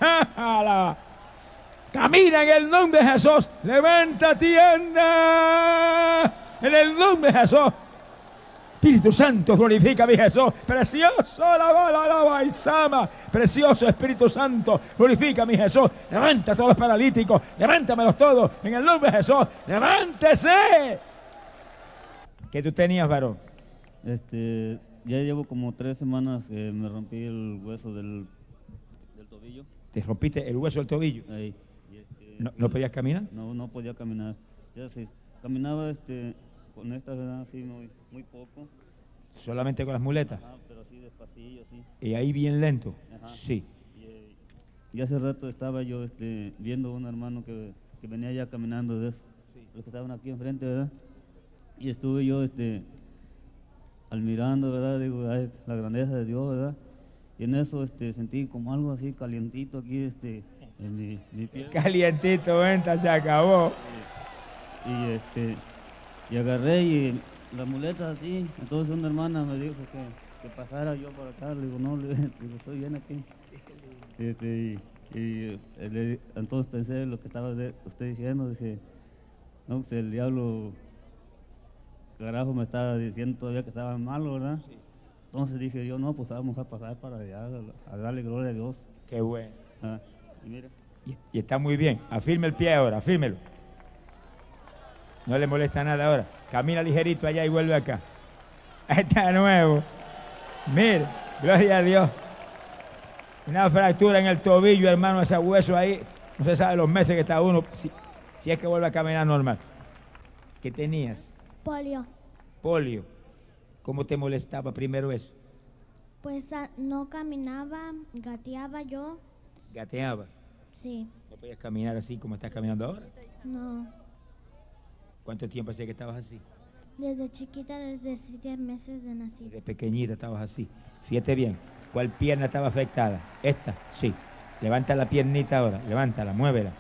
Camina en el nombre de Jesús, levanta tienda en el nombre de Jesús. Espíritu Santo, glorifica a mi Jesús. Precioso, alaba, alaba y sama. Precioso Espíritu Santo, glorifica a mi Jesús. Levanta a todos los paralíticos, levántamelos todos en el nombre de Jesús. ¡Levántese! ¿Qué tú tenías, varón? Este, ya llevo como tres semanas que me rompí el hueso del, del tobillo. ¿Te rompiste el hueso del tobillo? Ahí. Y este, ¿No, ¿No podías caminar? No, no podía caminar. Ya sí, caminaba este, con esta edad así muy, muy poco. ¿Solamente con las muletas? Ajá, pero así despacillo, así. ¿Y ahí bien lento? Ajá. Sí. Y, eh, y hace rato estaba yo este, viendo a un hermano que, que venía ya caminando de eso, sí, los que estaban aquí enfrente, ¿verdad? Y estuve yo este, admirando, ¿verdad? Digo, ay, la grandeza de Dios, ¿verdad? Y en eso este, sentí como algo así calientito aquí este, en mi, mi piel. Calientito, venta, se acabó. Y, y, este, y agarré y la muleta así. Entonces una hermana me dijo que, que pasara yo por acá. Le digo, no, le digo, estoy bien aquí. Este, y y le, entonces pensé lo que estaba de, usted diciendo. Dije, no, pues el diablo, carajo, me estaba diciendo todavía que estaba malo, ¿verdad? Sí. Entonces dije yo, no, pues vamos a pasar para allá, a, a darle gloria a Dios. Qué bueno. Ah, y mira. Y, y está muy bien. Afirme el pie ahora, afírmelo. No le molesta nada ahora. Camina ligerito allá y vuelve acá. Ahí está de nuevo. Mire, gloria a Dios. Una fractura en el tobillo, hermano, ese hueso ahí. No se sabe los meses que está uno, si, si es que vuelve a caminar normal. ¿Qué tenías? Polio. Polio. ¿Cómo te molestaba primero eso? Pues ah, no caminaba, gateaba yo. ¿Gateaba? Sí, ¿No podías caminar así como estás caminando ahora? no. ¿Cuánto tiempo hacía que estabas así? Desde chiquita, desde siete meses de nacido. Desde pequeñita estabas así. Fíjate bien, ¿cuál pierna estaba afectada? Esta, sí. Levanta la piernita ahora, levántala, muévela.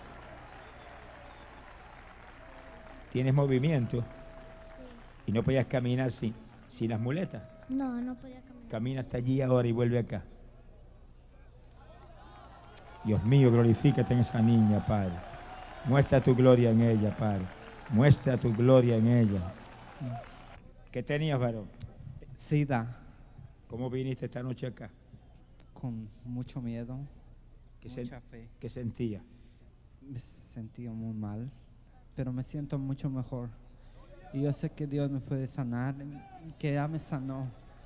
¿Tienes movimiento? Sí. Y no podías caminar sin, sin las muletas. No, no podía caminar. Camina hasta allí ahora y vuelve acá. Dios mío, glorifícate en esa niña, Padre. Muestra tu gloria en ella, Padre. Muestra tu gloria en ella. ¿Qué tenías, varón? SIDA, ¿Cómo viniste esta noche acá? con mucho miedo, ¿Qué, mucha sen- fe. ¿Qué sentía? Me sentía muy mal, pero me siento mucho mejor. Y yo sé que Dios me puede sanar, y que ya me sanó.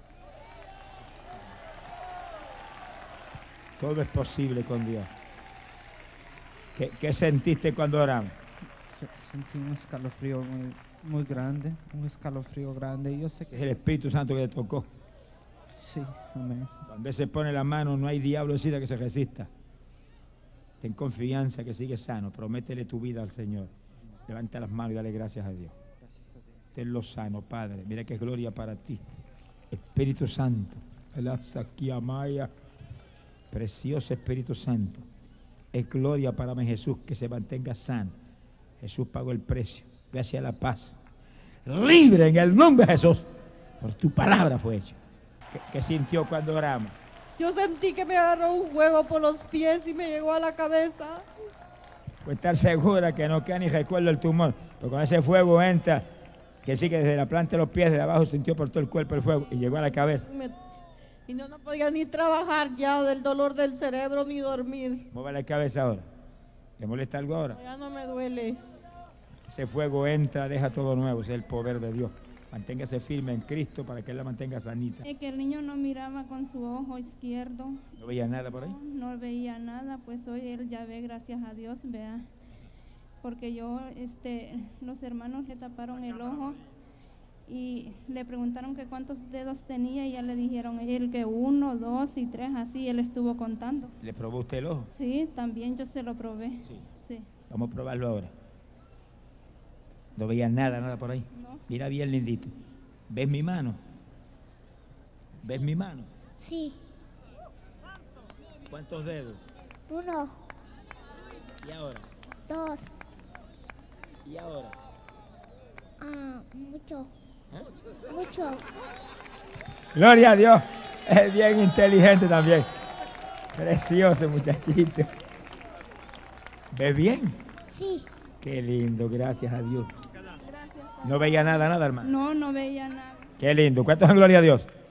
Todo es posible con Dios. ¿Qué, qué sentiste cuando oramos? Se- Sentí un escalofrío muy, muy grande, un escalofrío grande. Y yo sé Es el que Espíritu Santo que te tocó. sí, amén. Cuando Él se pone la mano, no hay diablo SIDA que se resista. Ten confianza que sigues sano. Prométele tu vida al Señor. Levanta las manos y dale gracias a Dios. Gracias a Dios. Tenlo sano, Padre. Mira que es gloria para ti. Espíritu Santo. El Maya. Precioso Espíritu Santo. Es gloria para mí, Jesús, que se mantenga sano. Jesús pagó el precio. Ve hacia la paz. Libre en el nombre de Jesús. Por tu palabra fue hecho. ¿Qué, qué sintió cuando oramos? Yo sentí que me agarró un fuego por los pies y me llegó a la cabeza. Pues estar segura que no queda ni recuerdo el tumor. Porque con ese fuego entra, que sí que desde la planta de los pies, de abajo, sintió por todo el cuerpo el fuego y llegó a la cabeza. Me- y no, no podía ni trabajar ya del dolor del cerebro ni dormir. Mueva la cabeza ahora. ¿Le molesta algo ahora? Ya no me duele. Ese fuego entra, deja todo nuevo. Ese es el poder de Dios. Manténgase firme en Cristo para que Él la mantenga sanita. Eh, que el niño no miraba con su ojo izquierdo, ¿No veía nada por ahí? no veía nada, pues hoy él ya ve, gracias a Dios, vea. Porque yo, este, los hermanos le taparon el ojo y le preguntaron que cuántos dedos tenía y ya le dijeron él que uno, dos y tres, así él estuvo contando. ¿Le probó usted el ojo? Sí, también yo se lo probé. Sí. Sí. Vamos a probarlo ahora. No veía nada, nada por ahí. No. Mira bien, lindito. ¿Ves mi mano? ¿Ves mi mano? Sí, ¿Cuántos dedos? uno, ¿Y ahora? dos, ¿Y ahora? ah, mucho, ¿Eh? mucho. Gloria a Dios. Es bien inteligente también. Precioso muchachito. ¿Ves bien? Sí, Qué lindo, gracias a Dios. Gracias. No veía nada, nada, hermano. No, no veía nada. Qué lindo. ¿Cuántos en gloria a Dios?